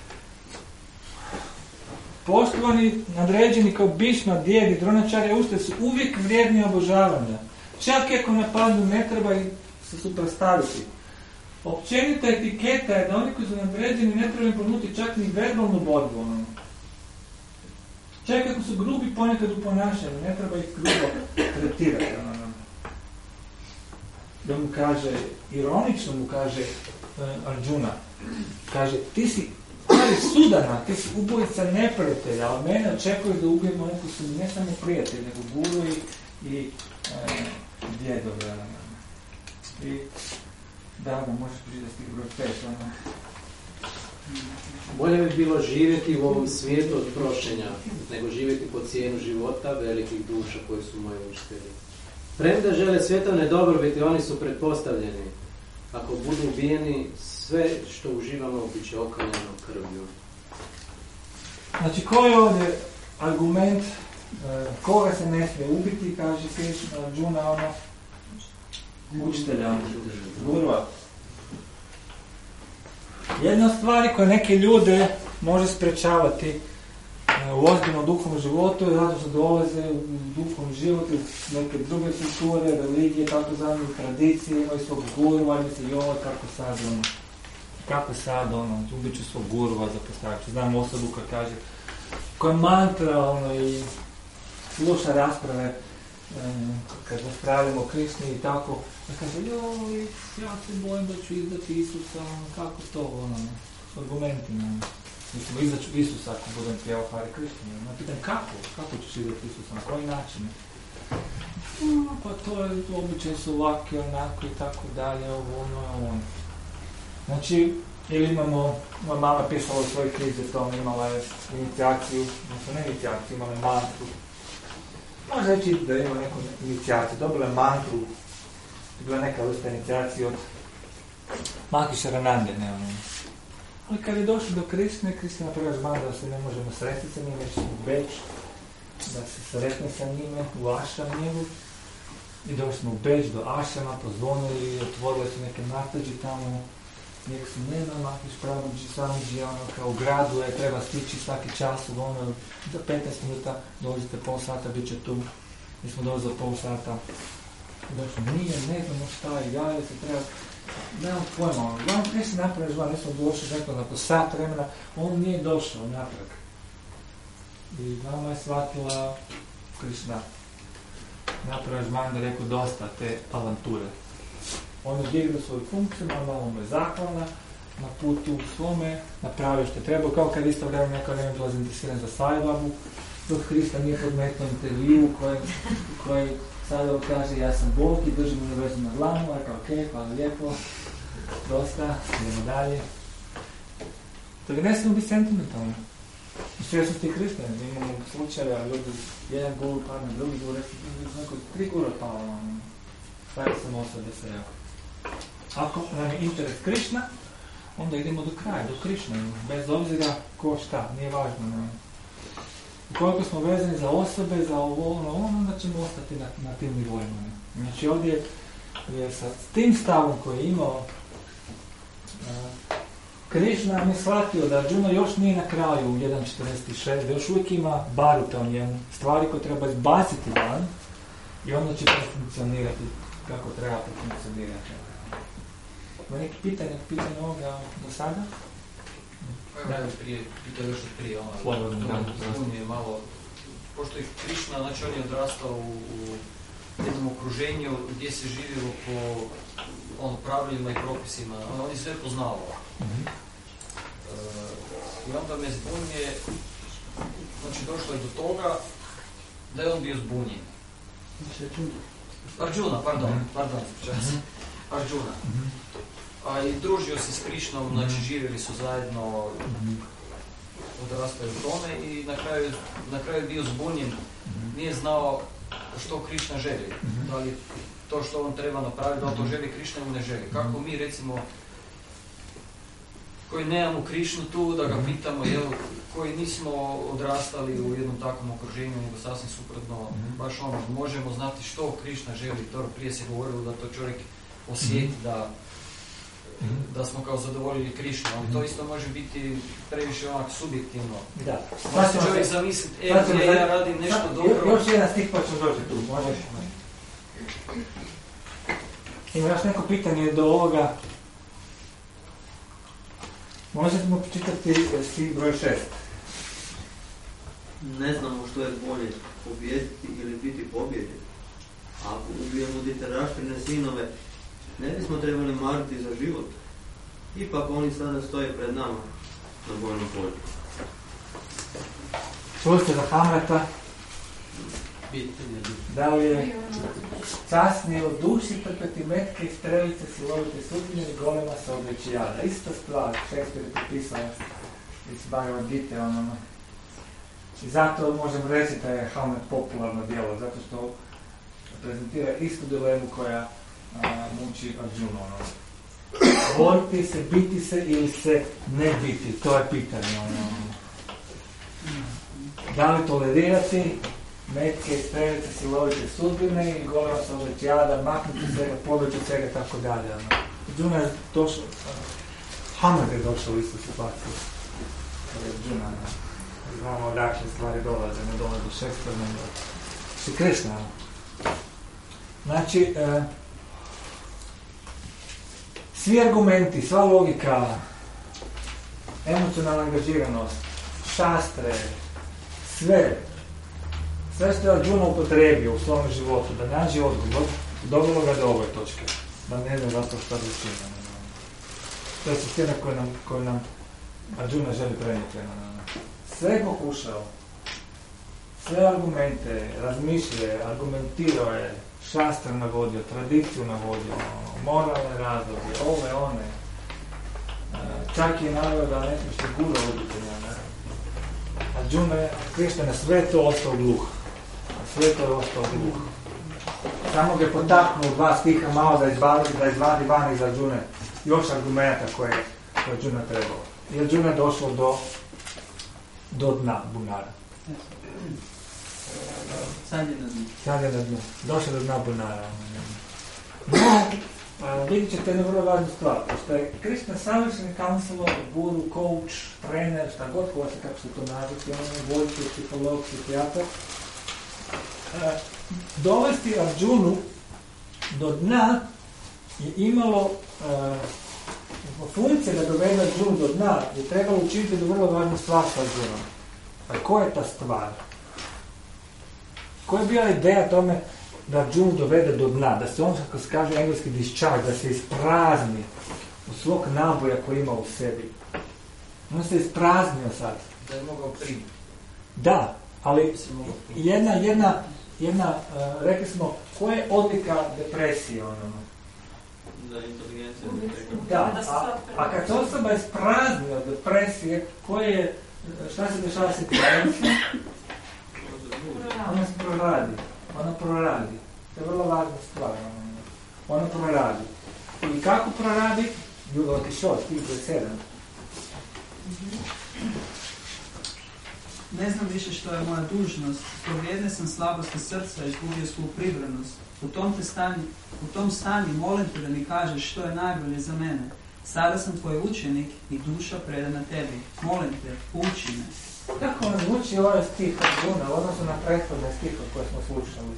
Poštovani nadređeni kao Bhišma, djed i Dronačarya usta su uvijek vrijedni obožavanja. Čak i ako napadnu ne treba ih se suprotstaviti. Općenita etiketa je da oni koji su nadređeni ne treba im ponuti čak ni verbalnu borbu. Ono. Čak ako su grubi ponekad u ponašanju, ne treba ih grubo tretirati. Ono. Da mu kaže, ironično mu kaže uh, Arjuna, kaže, ti si ali sudana, ti si ubojica neprijatelja, ali mene očekuje da ubijem oni koji su ne samo prijatelji, nego guru i, i uh, djedove. I da, da, možeš pričati stih broj pet, ono. Bolje bi bilo živjeti u ovom svijetu od prošenja, nego živjeti po cijenu života velikih duša koji su moji učitelji. Premda žele svjetovne dobrobiti, oni su pretpostavljeni. Ako budu ubijeni, sve što uživamo bit će okaljeno krvlju. Znači, koji je ovdje argument, koga se ne smije ubiti, kaže Krishna, Arjuna, ono, učitelja, gurua. Jedna od stvari koje neke ljude može sprečavati u ozbiljnom duhovnom životu je zato što dolaze u duhovnom životu neke druge kulture, religije, tako zanimljive tradicije, imaju svog gurua, misli, joj, kako sad ono, kako sad ono, ubit ću svog gurua za postaviti. Znam osobu koja kaže, koja mantra ono i sluša rasprave kad raspravljamo o Krišni i tako, da kaže, joj, ja se bojim da ću izdati Isusa, kako to, ono, s argumentima. Mislim, izdaću Isusa ako budem pjevao Hare Krišni. Ja pitam, kako? Kako ćeš izdati Isusa? Na koji način? No, pa to je, običaj su ovakvi, onako i tako dalje, ovo, ono, ono. Znači, ili imamo, moja mama pisala u svojoj knjizi, to imala je inicijaciju, odnosno ne inicijaciju, imala je mantru. Može reći da ima neku inicijaciju, dobila je mantru, bila neka vrsta inicijacije od Mahišaranande, ne ono. Ali kad je došlo do Krishne, Krishna napravila žban da se ne možemo sresti sa njime, što u Beč, da se sretne sa njime u ašram njegu. I došli smo u Beč do ašrama, pozvonili, otvorile su neke matađi tamo. Nek su nema Mahiš Prabhuji, Samiđi, ono kao u gradu je, treba stići svaki čas, ono, za petnaest minuta dođete pol sata, bit će tu. Mi smo došli za pol sata. Došli, nije, ne znamo šta je, javlja se, treba, nemam pojma, ono, gledam kaj se napravi žvan, nismo došli, rekao, nakon sat vremena, on nije došao natrag. I mama je shvatila, Krishna, napravi žvan da rekao, dosta te avanture. On je odigrao svoju funkciju, mama mu je zahvalna, na putu svome, napravio što je trebao, kao kad isto vreme neko vreme bila zainteresiran za Sajbabu, dok Krishna nije podmetno intervju koji, koji Sajbaba kaže ja sam Bog i držim univerzum na dlanu, rekao ok, hvala lijepo, dosta, idemo dalje. Toga ne smijemo biti sentimentalni. svjesnosti Krista, imamo slučajeva, ljudi, jedan guru padne, drugi guru, neko tri gura pala, tako sam osobe se jako. Ako nam je interes Krišna, onda idemo do kraja, do Krišna, bez obzira ko šta, nije važno. Ne? Koliko smo vezani za osobe, za ovo, ono, ono, onda ćemo ostati na, na tim nivoima. Ne? Znači ovdje je sa tim stavom koji je imao uh, Krišna mi shvatio da Arjuna još nije na kraju u jedan četrdeset šest, da još uvijek ima baruta u njemu, stvari koje treba izbaciti van i onda će to funkcionirati kako treba funkcionirati. Ima neki pitanje, pitanje ovoga do sada? Ja bih prije, pitao još od prije, ono, je malo, pošto je Krišna, znači on je odrastao u, u jednom okruženju gdje se živjelo po ono, pravilima i propisima, on, on je sve poznavao. Mm-hmm. Uh, I onda me zbunje, znači došlo je do toga da je on bio zbunjen. Arjuna, pardon, pardon, mm-hmm. Arjuna. Mm-hmm. A i družio se s Krišnom, znači živjeli su zajedno, odrastaju u tome i na kraju, na kraju je bio zbunjen, nije znao što Krišna želi, da li to što on treba napraviti, da li to želi Krišna ili ne želi. Kako mi recimo, koji nemamo Krišnu tu, da ga pitamo, jel, koji nismo odrastali u jednom takvom okruženju, nego sasvim suprotno, baš ono, možemo znati što Krišna želi, to prije se govorilo da to čovjek osjeti, da da smo kao zadovoljili Krišnu, ali to isto može biti previše onak subjektivno. Da. Može se čovjek zamisliti, e, ja, ja radim nešto sad, dobro. Još jedan stih pa ću doći tu, možeš. Ima još neko pitanje do ovoga. Možemo počitati stih broj šest. Ne znamo što je bolje, pobijediti ili biti pobjeđen. Ako ubijemo Dhritarashtrine sinove, ne bismo trebali mariti za život. Ipak oni sada stoje pred nama na bojnom polju. Čuli ste za Hamleta? Da li je časnije od duši trpeti metke i strelice silovite sudbine i golema sa obliči jada. Ista stvar, Shakespeare je potpisao iz Bhagavad Gita onome. I zato možemo reći da je Hamlet popularno djelo, zato što prezentira istu dilemu koja a, muči Arjuna. Ono. Boriti se, biti se ili se ne biti, to je pitanje. Ono. Da li tolerirati metke i strelice silovite sudbine i golema sa obliči jada, maknuti svega, pobjeći svega, tako dalje. Arjuna je došao, Hamlet je došao u istu situaciju. Arjuna, znamo odakle stvari dolaze, ne dolaze do Shakespeare, nego si Krišna. Znači, e, svi argumenti, sva logika, emocionalna angažiranost, šastre, sve, sve što je Arjuna upotrebio u svom životu, da nađe odgovor, dovelo ga do ove točke, da ne zna zato što da čini. To je suština koju nam, koju nam Arjuna želi prenijeti. Sve je pokušao, sve argumente, razmišlje, argumentirao je, šastra navodio, tradiciju navodio, moralne razloge, ove, one. Čak je naveo da neko što gura odlučenja. Arjuna je, Krišna na sve to ostao gluh. Sve to je ostao gluh. Samo ga je potaknuo dva stiha malo da izvadi, da izvadi van iz Arjune još argumenta koje je Arjuna trebao. I Arjuna je došlo do do dna bunara. Sad je na dnu. Sad je na dnu. Došlo do dna bunara. No, a, vidjet ćete jednu vrlo važnu stvar. Pošto je Krišna savršeni counselor, guru, coach, trener, šta god hoće, kako se to nazvati, on je vojski, psiholog, psihijatar. Dovesti Arjunu do dna je imalo a, funkcija da dovede Arjunu do dna je trebalo učiniti jednu vrlo važnu stvar sa Arjunom. A koja je ta stvar? Koja je bila ideja tome da Arjunu dovede do dna, da se on, kako se kaže engleski, discharge, da se isprazni u svog naboja koji ima u sebi. On se ispraznio sad. Da je mogao primiti. Da, ali jedna, jedna, jedna uh, rekli smo, koja je odlika depresije onome? Da, inteligencija. Da, a, a kad se osoba isprazni od depresije, koja je šta se dešava s inteligencijom? Ona se proradi. Ona proradi. To je vrlo važna stvar. Ona proradi. I kako proradi? Ljubav ti šot, ti broj sedam. Ne znam više što je moja dužnost, povrijedne sam slabosti srca i izgubio svoju pribranost. U tom, te stanju, u tom stanju molim te da mi kažeš što je najbolje za mene. Sada sam tvoj učenik i duša predana tebi. Molim te, uči me. Kako vam zvuči ovaj stih od Duna, odnosno na prethodne stihe koje smo slušali?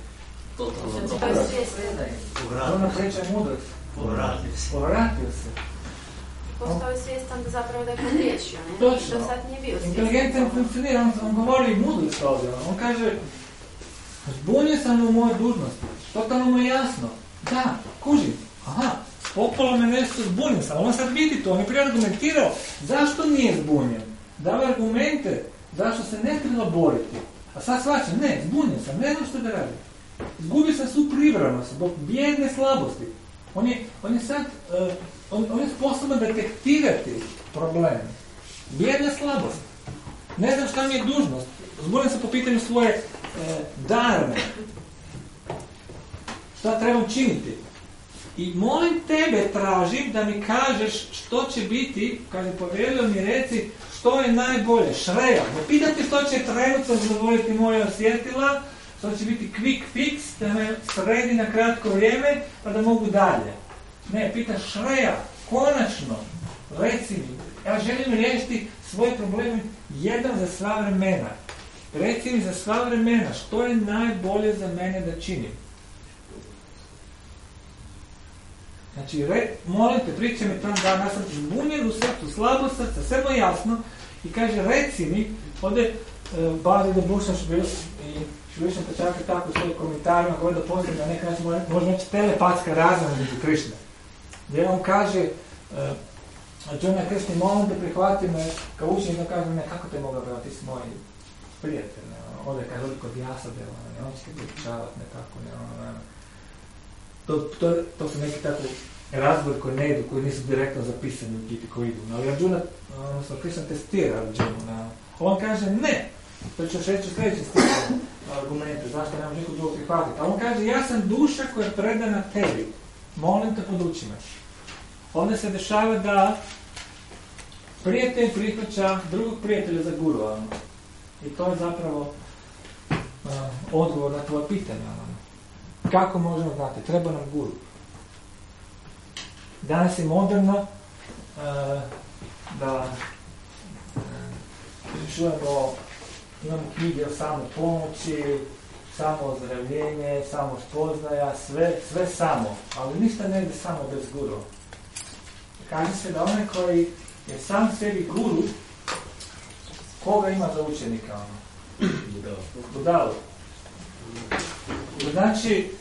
Duna priča mudrost. Povratio se. Povratio se. Postao je svjestan da zapravo da je pogriješio, ne? Točno. Do sad nije bio svjestan. Inteligentan funkcionira, on, on govori mudrost ovdje. On kaže, zbunio sam u moje dužnosti. Totalno mu je jasno. Da, kužim. Aha, popalo me nešto, zbunio sam. On sad vidi to, on je prije argumentirao. Zašto nije zbunjen? Dao argumente zašto se ne treba boriti. A sad shvaćam, ne, zbunio sam, ne znam što da radim. Izgubio sam svu pribranost zbog bijedne slabosti. On je, on je sad, uh, on, on je sposoban detektirati problem. Bijedna slabost. Ne znam šta mi je dužnost. Zbunio sam po pitanju svoje uh, darne. Šta trebam činiti? I molim tebe, tražim da mi kažeš što će biti, kaže povjelio mi reci, što je najbolje, šreja. Ne pitate što će trenutno zadovoljiti moje osjetila, što će biti quick fix, da me sredi na kratko vrijeme, pa da mogu dalje. Ne, pita šreja, konačno, reci mi, ja želim riješiti svoje probleme jedan za sva vremena. Reci mi za sva vremena, što je najbolje za mene da činim. Znači, re, molim te, pričaj mi tam dan, ja sam zbunjen u srcu, slabo srca, sve mu jasno, i kaže, reci mi, ovdje e, Bazi da Bušan i Švišan Pečaka tako u svojim komentarima, govori da postoji na neki način, možda neći telepatska razna među Krišne. Gdje on kaže, e, Džona Krišni, molim da prihvati me kao učenik, da kaže, ne, kako te mogu brati, ti si moj prijatelj, ne, ovdje kaže, ovdje kod Jasabela, ne, on će te pričavat, nekako, ne, ono, ne, To, to, to su neki tako razgovori koji ne idu, koji nisu direktno zapisani u Giti, koji idu. Ali Arjuna, odnosno Krišna testira Arjuna. On kaže ne. To ću reći u sljedećem stiku argumente, zašto nemam niko drugo prihvatiti. A on kaže, ja sam duša koja je predana tebi. Molim te, poduči me. Onda se dešava da prijatelj prihvaća drugog prijatelja za guru. Ono. I to je zapravo uh, odgovor na tvoje pitanje. Ono. Kako možemo znati? Treba nam guru. Danas je moderno uh, da uh, čujemo, imamo knjige o samopomoći, samoozdravljenje, samospoznaja, sve, sve samo, ali ništa ne ide samo bez guru. Kaže se da onaj koji je sam sebi guru, koga ima za učenika? Ono? Budalu. Znači,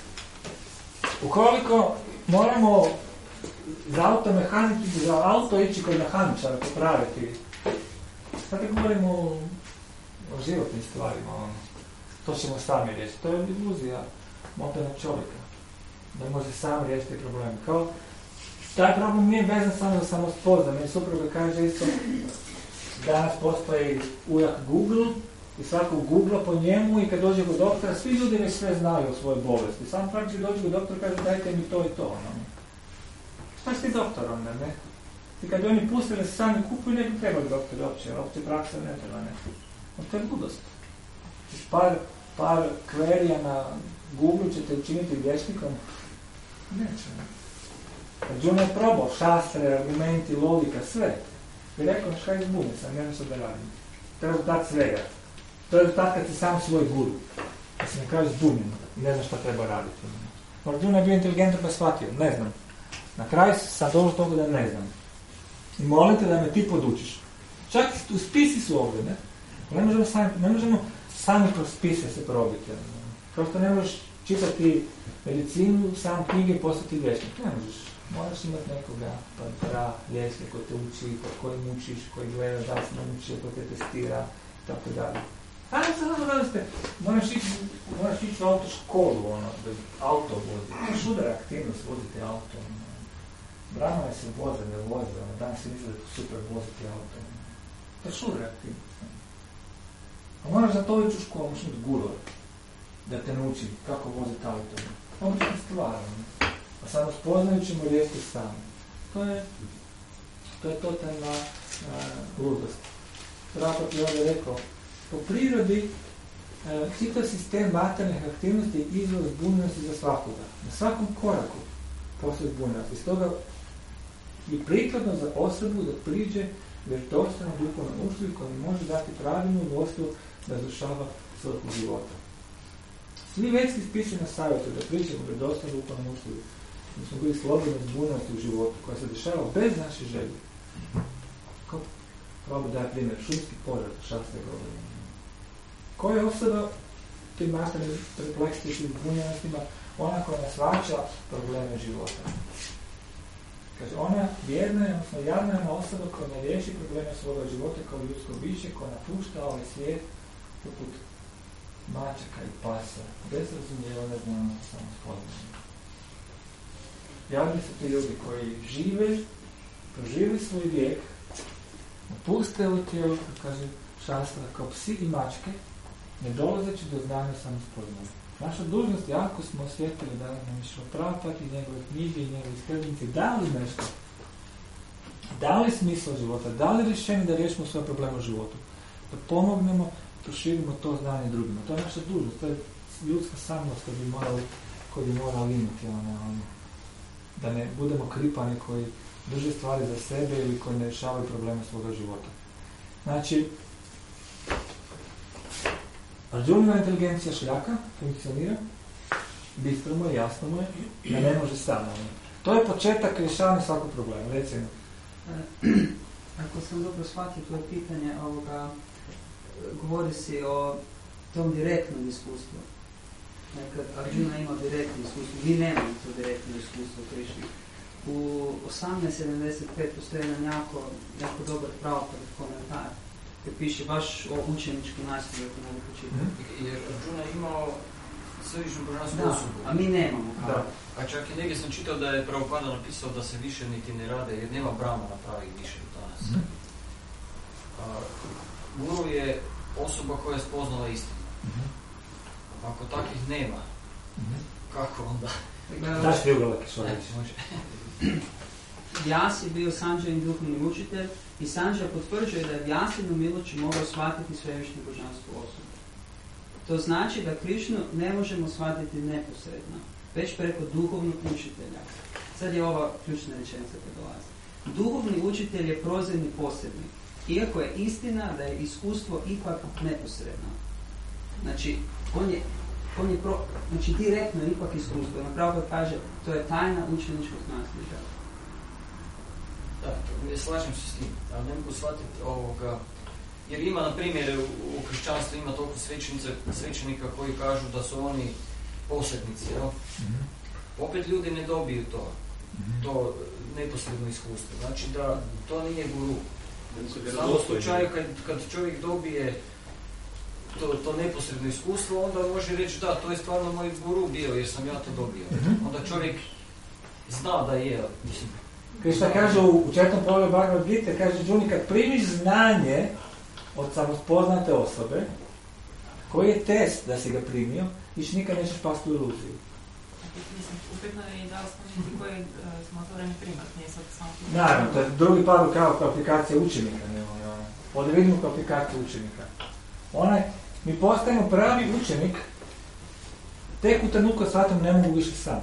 ukoliko moramo za auto mehaniki, za auto ići kod mehaničara popraviti, sad govorimo o, o životnim stvarima, ono. To ćemo sami riješiti. To je iluzija modernog čovjeka, da može sam riješiti probleme. Kao, taj problem nije vezan samo za samospoznanje. Meni supruga kaže isto, danas postoji ujak Google, i svako googla po njemu i kad dođe kod doktora, svi ljudi već sve znaju o svojoj bolesti. Sam praktički dođe kod doktora i kaže, dajte mi to i to. Ono. Šta si ti doktor onda, ne? I kad oni pustili da se sami kupuju, ne bi trebali doktori uopće, jer opće praksa ne treba, ne? No, to je ludost. Par, par kverija na Google ćete učiniti vječnikom? Neće, ne? Kad Džuna je probao, šastre, argumenti, logika, sve. I rekao, šta izbunio sam, ne znam što da radim. To je rezultat svega. To je rezultat kad si sam svoj guru. Da se ne kaže zbunjen i ne znam šta treba raditi. Arjuna je bio inteligentan pa shvatio, ne znam. Na kraju sam došao toga da ne znam. I molim te da me ti podučiš. Čak u spisi su ovdje, ne? Ne možemo sami, ne možemo sami kroz spise se probiti. Kao što ne možeš čitati medicinu, sam knjige i postati vječnik. Ne možeš. Moraš imati nekoga, partnera, liječnika koji te uči, koji mučiš, koji gleda da se muči, koji te testira, tako dalje. Ali samo da ste, moraš ići, moraš ići u autoškolu, ono, da auto vozi. Moraš udar aktivnost voziti auto. Branovi se voze, ne voze, ono, danas se misle da je to super voziti auto. Prešutra aktivnost. A moraš za to ići u školu, možeš biti guru, da te nauči kako voziti auto. Obična stvar. A samo spoznajući ćemo riješiti sami. To je, to je totalna ludost. Rapat je ovdje rekao, po prirodi e, čitav sistem materijalnih aktivnosti je izvor zbunjenosti za svakoga. Na svakom koraku postoji zbunjenosti. Stoga je prikladno za osobu da priđe vjerodostojnom duhovnom učitelju koji može dati pravilno vodstvo da izvršava svrhu života. Svi vedski spisi nas savjetuju da priđemo vjerodostojnom duhovnom učitelju. Mi smo bili slobodni od zbunjenosti u životu koja se dešava bez naše želje. Kao probu daje primjer, šumski požar, šaste govori. Koja je osoba tim materijalnim perpleksitećim zbunjenostima? Ona koja ne shvaća probleme života. Kaže, ona vjerna je, odnosno jadna je osoba koja ne riješi probleme svoga života kao ljudsko biće, koja napušta ovaj svijet poput mačaka i pasa, bez razumijevanja znanosti samospoznanja. Javni su ti ljudi koji žive, prožive svoj vijek, napuste ovo tijelo, kaže šastra, kao psi i mačke, ne dolazeći do znanja samospoznanja. Naša dužnost, jako smo osjetili da nam išlo Prabhupada i njegove knjige i njegove skrbnice, dali nešto, dali smisla života, dali rješenje da riješimo svoje probleme u životu, da pomognemo, proširimo to znanje drugima. To je naša dužnost, to je ljudska samnost koju bi morali, koju bi morali imati, ono, ono, da ne budemo kripani koji drže stvari za sebe ili koji ne rješavaju probleme svoga života. Znači, Arjunina inteligencija šljaka funkcionira, bistro mu je, jasno mu je, da ne može samo. To je početak rješavanja svakog problema, recimo. Ako sam dobro shvatio tvoje pitanje, ovoga, govori si o tom direktnom iskustvu. Nekad Arjuna ima direktno iskustvo, mi nemamo to direktno iskustvo u Krišni. U osamnaest sedamdeset pet postoji jedan jako, jako dobar Prabhupada komentar koji piše baš o učeničkom nastavu, ako mogu počitati. Mm-hmm. Jer Arjuna je imao središnju božansku osobu. A mi nemamo. Da. A čak i negdje sam čitao da je Prabhupada napisao da se više niti ne rade, jer nema brahmana pravih više od danas. Mm-hmm. A, guru je osoba koja je spoznala istinu. Mm-hmm. Ako takvih nema, mm-hmm. kako onda? Daš ti uglavak što reći. Vjas je bio Sanđain duhovni učitelj i Sanđa potvrđuje da je Vjasinu milošću mogao shvatiti svevišnju božansku osobu. To znači da Krišnu ne možemo shvatiti neposredno, već preko duhovnog učitelja. Sad je ova ključna rečenica koja dolazi. Duhovni učitelj je prozirni posrednik, iako je istina da je iskustvo ipak neposredno. Znači, on je, on je pro, znači direktno je ipak iskustvo. Napravo kaže, to je tajna učeničkog nasljeđa. Da, ne slažem se s tim, ali ne mogu shvatiti ovoga, jer ima, na primjer, u, u kršćanstvu ima toliko svećenika koji kažu da su oni posrednici, jel? Mm-hmm. Opet ljudi ne dobiju to, mm-hmm. to neposredno iskustvo. Znači da to nije guru. Samo u slučaju kad, kad čovjek dobije to, to neposredno iskustvo, onda može reći da, to je stvarno moj guru bio, jer sam ja to dobio. Mm-hmm. Onda čovjek zna da je, mislim. Krišna kaže u, u četvrtom poglavlju Bhagavad Gita, kaže Džuni, kad primiš znanje od samospoznate osobe, koji je test da si ga primio, više nikad nećeš pasti u iluziju. Mislim, upitno je i da spomenuti koji uh, smo otvoreni primat, nije sad samo... Naravno, to je drugi par kao kvalifikacija učenika. Ne, ono, ovdje vidimo kvalifikaciju učenika. Onaj, mi postajemo pravi učenik, tek u trenutku kad shvatim ne mogu više sam.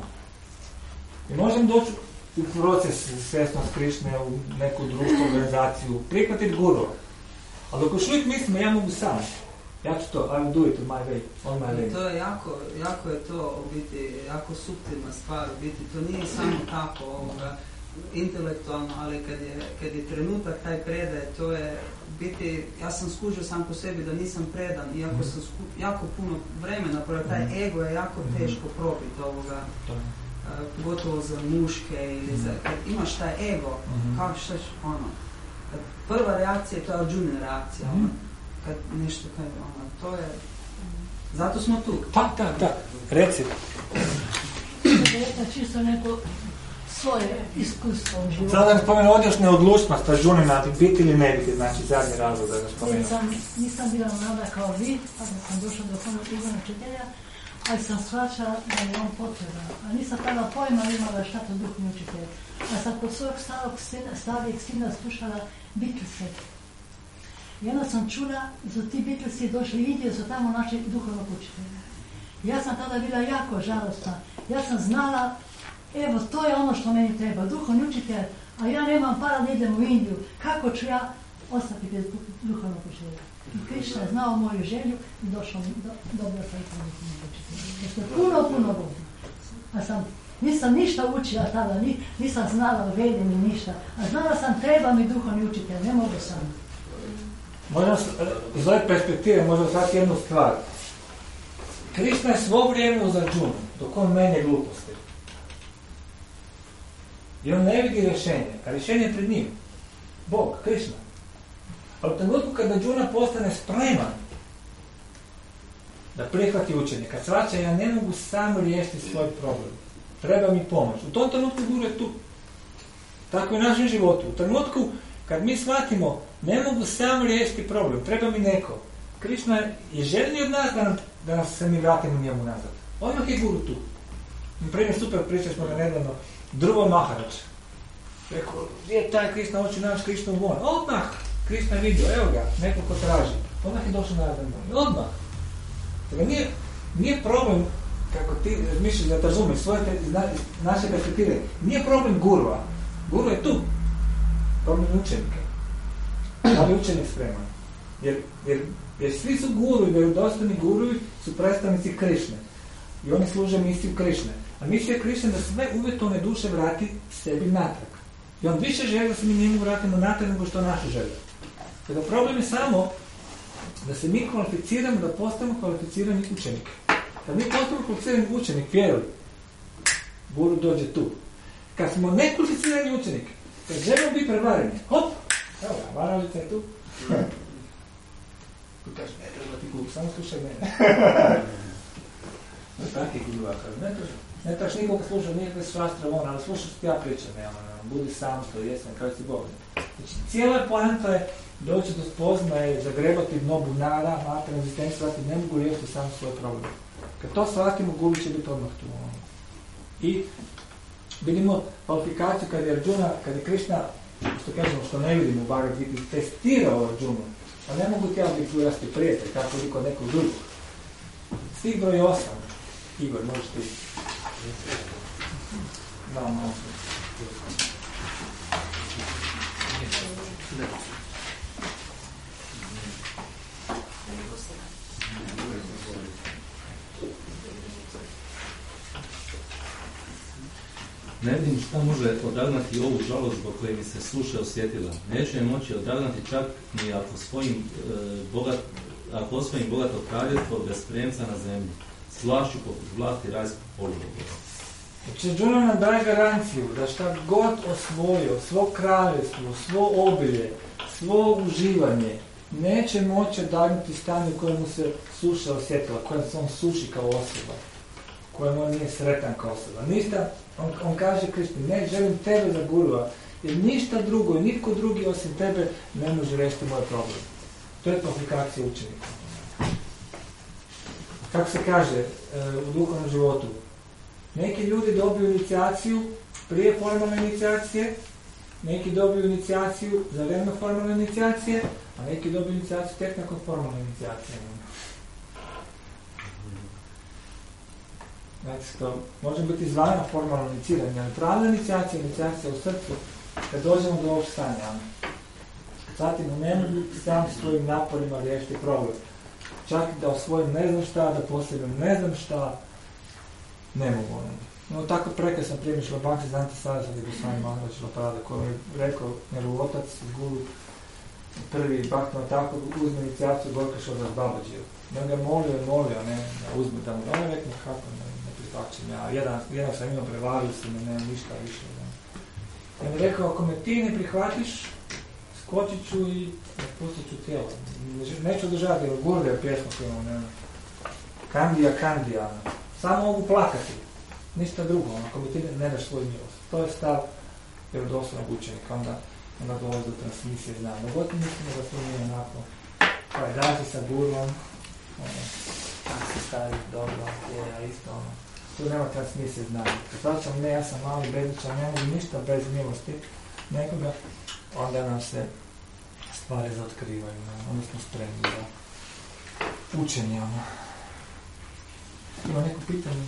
I možemo doći u proces svjesnost Krišne, u neku društvu, organizaciju, prihvatiti guru. Ali dok još uvijek mislimo, ja mogu sam. Ja ću to, I will do it on my way, on my way. To je jako, jako je to u biti, jako suptilna stvar u biti, to nije samo tako ovoga, intelektualno, ali kad je, kad je trenutak taj predaje, to je biti, ja sam skužio sam po sebi da nisam predan, iako sam sku, jako puno vremena, prvo taj ego je jako teško probiti ovoga, a, pogotovo za muške ili za, kad imaš taj ego, kako šta ono, prva reakcija je to Arjunina reakcija, ono, kad nešto kaj, ono, to je, zato smo tu. Pa, da, da, reci. Da čisto neko svoje iskustvo u životu. Sada da ne spomenu ovdje još neodlučnost, pa žunina biti ili ne biti, znači zadnji razlog da ga spomenu. Nisam, nisam bila mlada kao vi, pa sam došla do konog Igora učitelja, ali sam shvaćala da je on potreban. A nisam tada pojma imala šta to duhovni učitelj. A sam kod svojeg starog sina, starijeg sina slušala Beatlese. I onda sam čula, za ti Beatlesi došli i Indije, su tamo naši duhovnog učitelja. Ja sam tada bila jako žalostna. Ja sam znala, evo, to je ono što meni treba, duhovni učitelj, a ja nemam para da idem u Indiju. Kako ću ja ostati bez duhovnog učitelja? I Krišna je znao moju želju i došao mi, do, dobila sam i duhovnog učitelja. Jer je puno, puno godina. A sam, nisam ništa učila tada, ni, nisam znala o vedi ni ništa. A znala sam, treba mi duhovni učitelj, ne mogu sam. Možemo, iz ove perspektive možemo zvati jednu stvar. Krišna je svo vrijeme uz Arjunu, dok on menje gluposti. I on ne vidi rješenje, a rješenje je pred njim. Bog, Krišna. Ali u trenutku kada Arjuna postane spreman da prihvati učenje, kad shvaća ja ne mogu sam riješiti svoj problem, treba mi pomoć. U tom trenutku Guru je tu. Tako i u našem životu. U trenutku kad mi shvatimo ne mogu sam riješiti problem, treba mi neko. Krišna je željni od nas da, nam, da nas se mi vratimo njemu nazad. Odmah je Guru tu. Na primjer, super pričali smo ga nedavno, Dhruva Maharač. Rekao, gdje je taj Krišna, hoće naš Krišna von. Odmah! Krišna je vidio, evo ga, neko ko traži. Odmah je došao nazad von. Odmah! Tako nije, nije problem, kako ti misliš da te razumiješ, svoje te, naše perspektive, nije problem Gurua. Guru je tu. Problem je učenika. Da li učenik spreman? Jer, jer, jer svi su guruvi, vjerodostojni guruvi su predstavnici Krišne. I oni služe misiju Krišne. A misija Krišne da sve uvjetovane duše vrati sebi natrag. I on više želi da se mi njemu vratimo natrag nego što naša želja. Kada problem je samo da se mi kvalificiramo da postanemo kvalificirani učenik. Kad mi postanemo kvalificirani učenik, vjeruj, Guru dođe tu. Kad smo nekvalificirani učenik, kad želimo biti prevareni, hop, evo ga, varalica je tu. Tu kaže, ne treba ti Guru, samo slušaj mene. Tako je Guru, ne treba. Ne trebaš nikoga slušati, nikakve šastre on, ali slušaš ti ja pričam, nema, budi sam što jesam, kao si Bog. Znači, cijela poanta je doći do spoznaje, zagrebati dno bunara, materijalne egzistencije, shvatiti, ne mogu riješiti sam svoj problem. Kad to shvatimo, Guru će biti odmah tu. I vidimo kvalifikaciju kad je Arjuna, kad je Krišna, što kažemo, što ne vidimo, bar biti testirao Arjunu, a ne mogu ti ja biti ujasti prijatelj, kako li kod nekog drugog. Stih broj osam. Igor, možeš ti. Da, možeš. Ne vidim šta može odagnati ovu žalost zbog koje mi se suša osjetila. Neću je moći odagnati čak ni ako svojim, e, bogat, ako osvojim bogato kraljevstvo bez premca na zemlji. Slašću poput vlasti rajskog poluboga. Znači, Arjuna nam daje garanciju da šta god osvojio, svo kraljevstvo, svo obilje, svo uživanje, neće moći odagnuti stanje u kojemu se suša osjetila, kojem se on suši kao osoba, kojem on nije sretan kao osoba. Ništa, on, on kaže Krišni, ne želim tebe za Gurua, jer ništa drugo i nitko drugi osim tebe ne može riješiti moj problem. To je komplikacija učenika. Kako se kaže e, u duhovnom životu, neki ljudi dobiju inicijaciju prije formalne inicijacije, neki dobiju inicijaciju za vrijeme formalne inicijacije, a neki dobiju inicijaciju tek nakon formalne inicijacije. Znači, to može biti zvana formalno iniciranje, ali pravna inicijacija, inicijacija u srcu, kad dođemo do ovog stanja. Zatim, ne mogu sam svojim naporima riješiti problem. Čak da osvojim ne znam šta, da posebim ne znam šta, ne mogu. No, tako prekrasan primjer Šlabanci Zanti sada sad je Gosvami Maharač Laprada, koji je rekao, njegov otac, Guru, prvi Bhaktivinoda tako uzme inicijaciju Gorkašov za Babađiju. On ga molio i molio, ne, da uzme da mu dole, rekao kako, ne, ne prihvaćam. Ja jedan, jedan sam imao, prevalio se mi, ne, ništa više. Ne. On je rekao, ako me ti ne prihvatiš, skočit ću i pustit ću tijelo. Neću održati, jer Gurdev pjesma koju imam, ne, Kandija, Kandija, samo mogu plakati. Ništa drugo, ako mi ti ne daš svoju milost. To je stav vjerodostojnog učenika, onda, onda dolazi do transmisije znanja. God mislimo da smo mi onako, kaj daži sa gurom, ono, tako se stavi, dobro, je, ja isto, ono. Tu nema transmisije znanja. Kad sam ne, ja sam mali bezličan, ne mogu ništa bez milosti nekoga, onda nam se stvari zaotkrivaju, onda smo spremni za učenje, ono. Ima neko pitanje?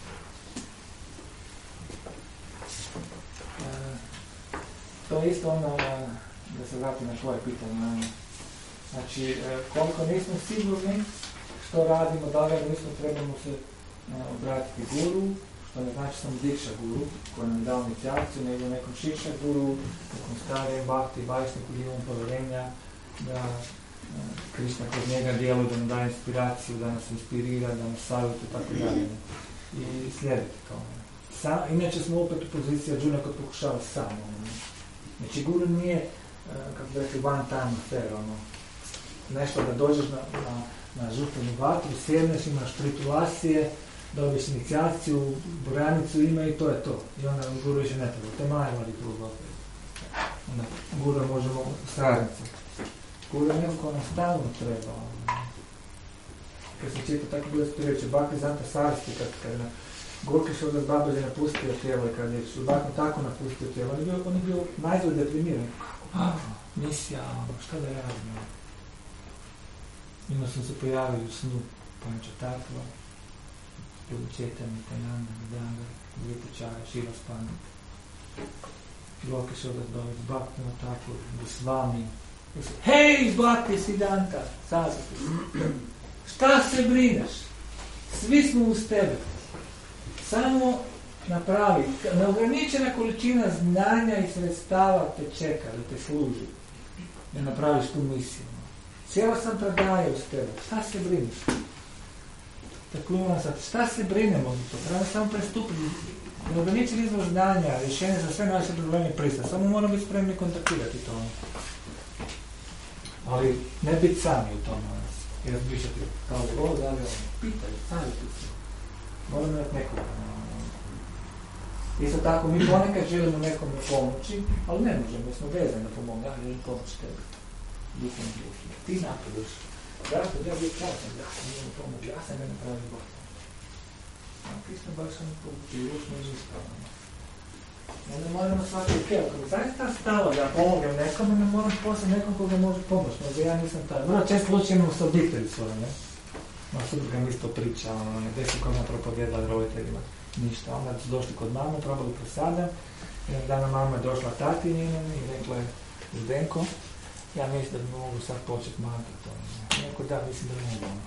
E, to je isto ono, da se vratim na tvoje pitanje. Znači, e, koliko nismo sigurni što radimo, da li nismo trebamo se e, obratiti guru, što ne znači sam dikša guru, koji nam dao inicijaciju, nego nekom šiša guru, nekom starijem bakti, vajšniku, imam povjerenja, da Krišna kroz njega djeluje, da nam daje inspiraciju, da nas inspirira, da nas savjetuje, tako dalje. I slijediti to. Sam, inače smo opet u poziciji Arjuna koji pokušava sam. Ono. Znači, guru nije, kako bi rekli, one time affair, ono. Nešto da dođeš na, na, na žutvenu vatru, sjedneš, imaš tritulacije, dobiješ inicijaciju, branicu ima i to je to. I onda guru više ne treba. To je manje mali krug. Onda guru možemo u stražnicu. Guru neko ko nam stalno treba. Kad se čita tako bilo spirajuće, Bhakti Zanta Sarasti, kad, kad na Gorki što od Babađe napustio tijelo i kad je Subhakti tako napustio tijelo, on je bio, on je bio najzgled deprimiran. Ah, misija, šta da radim? Ima sam se pojavio u snu Pančatatva, Četani, Tananda, Vidanga, Vitučara, Šivaspana. Gorki što od Babađe, Bhakti tako, Gosvami. Hej, Bhakti Siddhanta, sazvati. Šta se brineš? Svi smo uz tebe. Samo napravi. Neograničena količina znanja i sredstava te čeka da te služi. Da napraviš tu misiju. Cijela sam predaja uz tebe. Šta se brineš? Tako imam sad. Šta se brinemo za to? Treba samo prestupiti. Neograničen izvor znanja, rješenje za sve naše probleme prista. Samo moramo biti spremni kontaktirati to. Ali ne biti sami u tome. I razmišljati kao ovo, da li ono, pitaj, savjetuj se. Moramo imati nekoga. Isto tako, mi ponekad želimo nekome pomoći, ali ne možemo, jer smo vezani da pomoći. Ja želim pomoći tebi. Duhom duši. Ti napreduš. Zašto? Ja bih časan, ja sam imam pomoći, ja sam ga napravio Bog. A Krišna baš sam pomoći, i ručno i ispravno. Onda moramo shvatiti, ok, ako mi zaista stalo da pomogem nekome, ne moram poslati nekom koga može pomoći, možda ja nisam taj. Vrlo često slučaj imamo sa obitelji svoje, ne? Moja supruga mi isto priča, ono, gdje su kod me propovijedala roditeljima, ništa. Onda su došli kod mame, probali prosadam, jednog dana mama je došla tati njenom i rekla je, Zdenko, ja mislim da bi mogu sad početi mantrat, ono. Neko da, mislim da mogu, ono.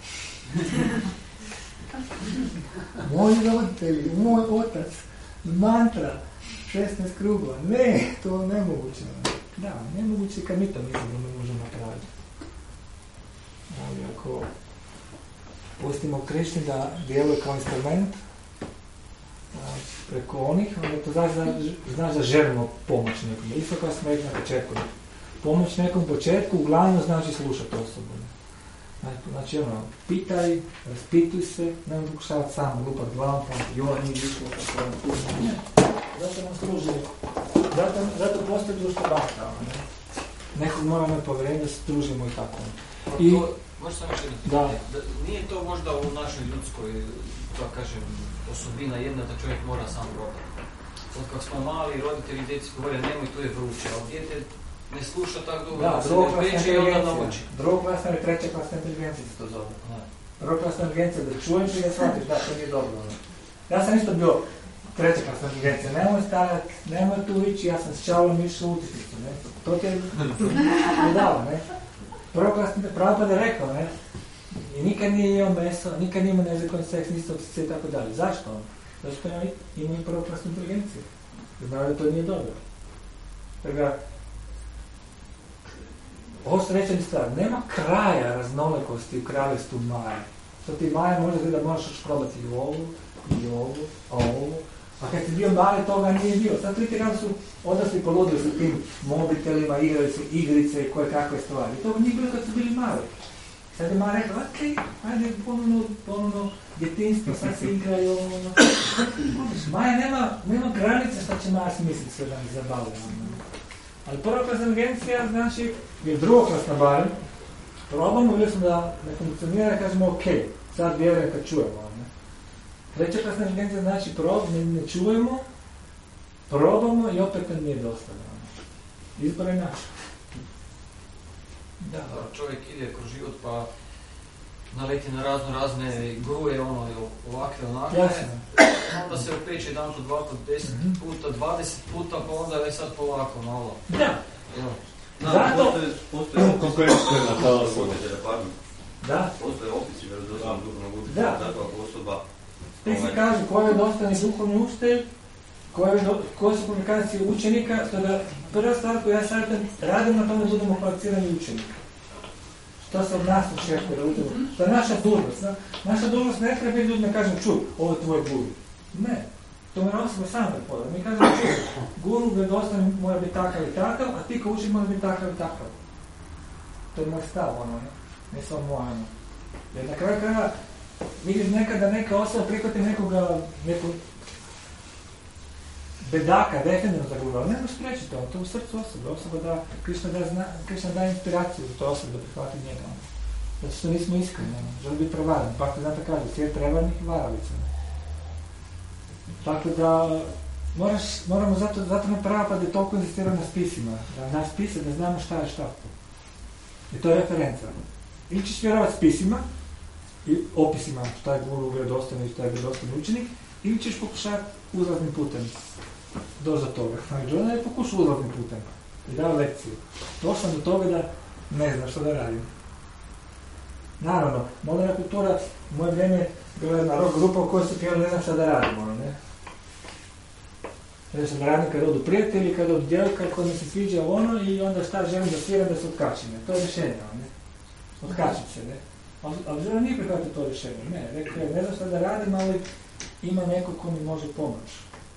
Moji roditelji, moj otac, mantra, šesnaest krugova, ne, to je nemoguće. Da, nemoguće kad mi to mislim da mi možemo napraviti. Ali ako pustimo Krišni da djeluje kao instrument preko onih, onda to znači da, znači da želimo pomoć nekom. Isto kao smo rekli na početku. Pomoć nekom početku uglavnom znači slušati osobu. Znači ono, pitaj, raspituj se, nemoj pokušavati sam lupat glavom, pa joj, nije višlo, kako vam puno. Ne, zato nam služi, zato, zato postoji društvo bakta. Ne? Nekog moramo imati povjerenje da se družimo i tako. I, to, možda sam još jedno pitanje, da. Nije to možda u našoj ljudskoj, da kažem, osobina jedna da čovjek mora sam probati. Sad kako smo mali, roditelji djeci govore nemoj, tu je vruće, ali dijete ne sluša tako dobro, da, se ne peče i onda nauči. Drugoklasna ili treća klasna inteligencija se to zove. Drugoklasna inteligencija da čuješ i da shvatiš da to nije dobro. Ja sam isto bio treća klasna inteligencija, nemoj stavljati, nemoj tu ići, ja sam s čavom išao u utisnicu, ne? To ti je dalo, ne? Prvoklasna, Prabhupada je rekao, ne? I nikad nije jeo meso, nikad nije imao nezakonji seks, nisu obsesije i tako dalje. Zašto on? Zato što imao i prvoklasnu inteligenciju. Znao da to nije dobro. Toga, ovo su rečeni stvari, nema kraja raznolikosti u kraljevstvu Maje. Što ti Maja može da moraš još probati i ovu, i ovu, a ovu. A kad si bio mali, toga nije bio. Sad vidite kako su odrasli poludili sa tim mobitelima, igrice, igrice i koje kakve stvari. I toga nije bilo kad su bili mali. Sad je Maja rekla, ok, ajde ponovno, ponovno, djetinjstvo, sad se igraju, ono. Maja nema, nema granice što će Maja smisliti sve da mi zabavlja. Ali prvoklasna agencija, znači, je drugoklasna barem, probamo, vidjeli smo da ne funkcionira i kažemo ok, sad vjerujem kad čujemo. Ne? Treća klasna agencija znači prob, ne, ne čujemo, probamo i opet nam nije dosta. Ne? Izbor je naš. Da, čovjek ide kroz život pa naleti na razno razne gruje, ono, ovakve, onakve. Jasno. Onda se opeče jedan put, dva put, deset mm-hmm. puta, dvadeset puta, pa onda je sad polako, malo. Da. Evo. Da, zato... postoje, postoje konkurencija na to osoba. Da. Postoje opisi vjerodostojnog duhovnog učitelja, da. Takva osoba. Ti si kaže koji je dostani duhovni učitelj, koje, do, koje su komunikacije učenika, to da prva stvar koju ja savjetujem, radim na tome da budemo kvalificirani učenika. Što se od nas očekuje da budemo. To je naša dužnost. Na, naša dužnost ne treba biti ljudima kažem, čuj, ovo je tvoj guru. Ne. To mora osoba sam da poda. Mi kažemo, čuj, guru vjerodostojni mora biti takav i takav, a ti kao učenik mora biti takav i takav. To je moj stav, ono, ne? Ne samo moj, ono. Jer na kraju kraja vidiš nekada neka osoba prihvati nekoga, nekog bedaka, definitivno za guru, ali ne možeš spriječiti to, to u srcu osobe. Osoba da, Krišna da, zna, Krišna da inspiraciju za to osobe da prihvati njega. Ono. Zato što nismo iskreni, ono. Želi biti prevarani. Pa to znate kaže, svijet prevarnih i varalica. Tako da, moraš, moramo zato, zato ne prava pa da je toliko insistirati na spisima. Da znaš spise, da znamo šta je šta. I to je referenca. Ili ćeš vjerovati spisima, i opisima šta je guru vjerodostojni i šta je vjerodostojni učenik, ili ćeš pokušati uzlaznim putem doći do toga. John je pokušao uzlaznim putem i dao lekciju. Došao do toga da ne znam što da radim. Naravno, moderna kultura u moje vrijeme bila jedna rock grupa u kojoj su pjevali ne znam šta da radim, ono, ne? Ne znam da radim kad odu prijatelji, kad odu djevojka koja mi se sviđa ono i onda šta želim da sviram da se otkačim. To je rješenje, ono, ne? Otkačim se, ne? Ali žena nije prihvatio to rješenje, ne, rekao je, ne znam šta da radim, ali ima neko ko mi može pomoći.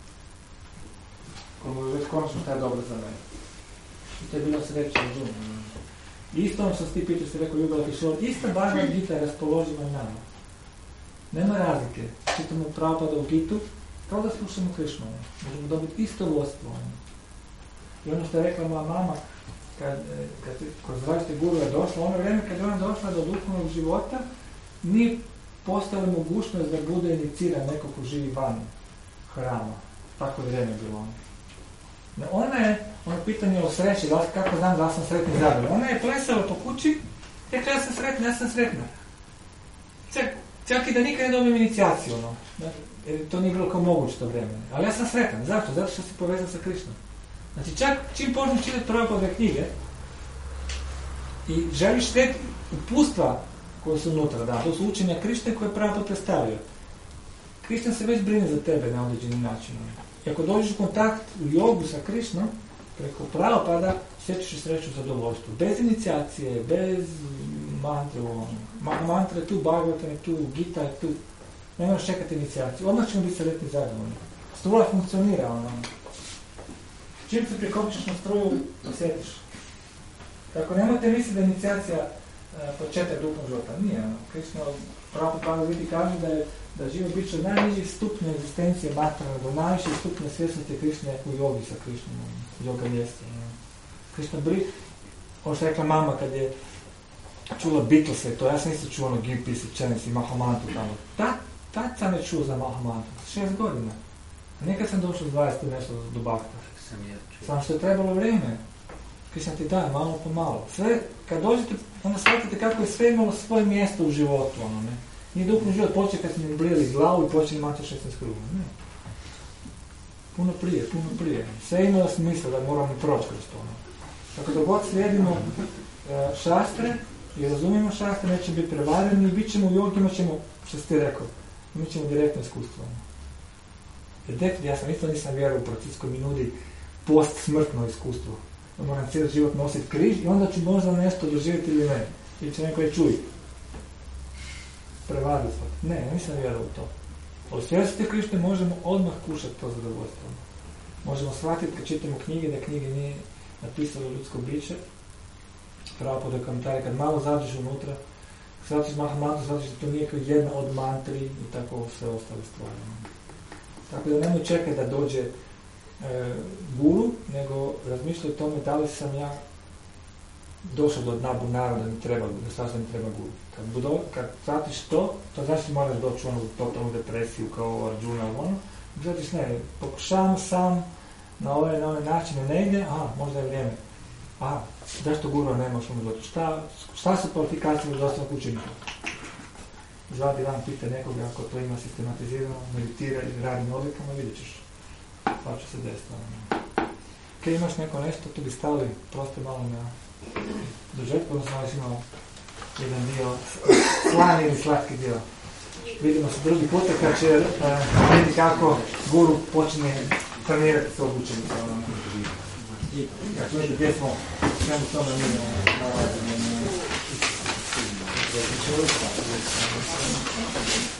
Ko može reći konačno šta je dobro za mene. I to je bilo sreće razumno. Isto ono što si ti pitao, si rekao Jugala Kišor, ista Bhagavad Gita je raspoloživa nama. Nema razlike. Čitamo Prabhupada u Gitu, kao da slušamo Krišnu. Možemo dobiti isto vodstvo. I ono što je rekla moja mama, kad, kad kroz različite guru je došla, ono vrijeme kad je ona došla do duhovnog života, nije postala mogućnost da bude iniciran neko ko živi van hrama. Tako vrijeme bilo ono. Ona je, ono pitanje o sreći, da, kako znam da sam sretna i zadovoljna. Ona je plesala po kući, rekla ja sam sretna, ja sam sretna. Čak, čak i da nikad ne dobijem inicijaciju, ono. Jer to nije bilo kao moguće to vrijeme. Ali ja sam sretan. Zašto? Zato što se povezao sa Krišnom. Znači čak čim počneš čitati Prabhupadove knjige i želiš šteti upustva koje su unutra, da, to su učenja Krišne koje je Prabhupada predstavio. Krišna se već brine za tebe na određeni način. I ako dođeš u kontakt u jogu sa Krišnom, preko Prabhupada, sjećaš sreću zadovoljstvo. Bez inicijacije, bez mantre, Ma- mantra je tu, Bhagavatam je tu, Gita je tu. Ne moraš čekati inicijaciju. Odmah ćemo biti sretni zadovoljni. Struja funkcionira, ono. Čim se prikopčeš na struju, osjetiš. Tako nemojte misliti da je inicijacija e, početak duhovnog života. Nije, ono. Krišna, Prabhupada vidi kaže da je da živo biće od najnižih stupnja egzistencije materijalne do najviše stupnja svjesnosti Krišne u jogi sa Krišnom, yoga mjesta. Krišna bri, ovo što je rekla mama kad je čula Beatlese, to ja sam isto čuo ono Gimpy, Čenici, Mahamantu tamo. Ta, tad sam je čuo za Mahamantu, šest godina. A nekad sam došao s dvadeset nešto do Bhakta. Samo što je trebalo vrijeme. Krišna ti daje, malo po malo. Sve, kad dođete, onda shvatite kako je sve imalo svoje mjesto u životu, ono, ne. Nije duhovni život počeo kad smo mi blili glavu i počeli mati šesnaest kruga. Ne. Puno prije, puno prije. Sve imalo smisla da moramo proći kroz to. Ne. Tako da god slijedimo e, šastre i razumijemo šastre, neće biti prevareni i bit ćemo u jogi, imat ćemo, što ste rekao, imat ćemo direktno iskustvo. Ne. Jer definitivno, ja sam isto nisam vjerovao u proces koji mi nudi post-smrtno iskustvo. Da moram cijeli život nositi križ i onda ću možda nešto doživjeti ili ne. Ili će neko je čuj. Prevadio sam. Ne, nisam vjerovao u to. Od svjesnosti Krišne možemo odmah kušati to zadovoljstvo. Možemo shvatiti kad čitamo knjige, da knjige nije napisalo ljudsko biće. Prabhupada komentari, kad malo zađeš unutra shvatiš mantru, shvatiš da to nije kao jedna od mantri i tako sve ostale stvari. Tako da nemoj čekati da dođe e, guru, nego razmišljaj o tome da li sam ja došao do dna bunara da mi treba, da sad mi treba guru. Kad, budo, kad shvatiš to, to znači da moraš doći u onu totalnu depresiju kao Arjuna ili ono, shvatiš ne, pokušavam sam na ovaj, na ovaj način ne ide, aha, možda je vrijeme. A, zašto guru ne možeš mu doći? Šta, šta su kvalifikacije za osnovnog učenika? Zvati vam pita nekoga ako to ima sistematizirano, meditira ili radi na odlikama, vidjet ćeš. Pa će se desiti. Kad imaš neko nešto, tu bi stali prosto malo na dožetku, odnosno ali si imao jedan dio slani ili slatki dio. Vidimo se drugi puta kad će uh, vidjeti kako guru počne trenirati svog učenika. Dakle, gdje smo, svemu tome mi na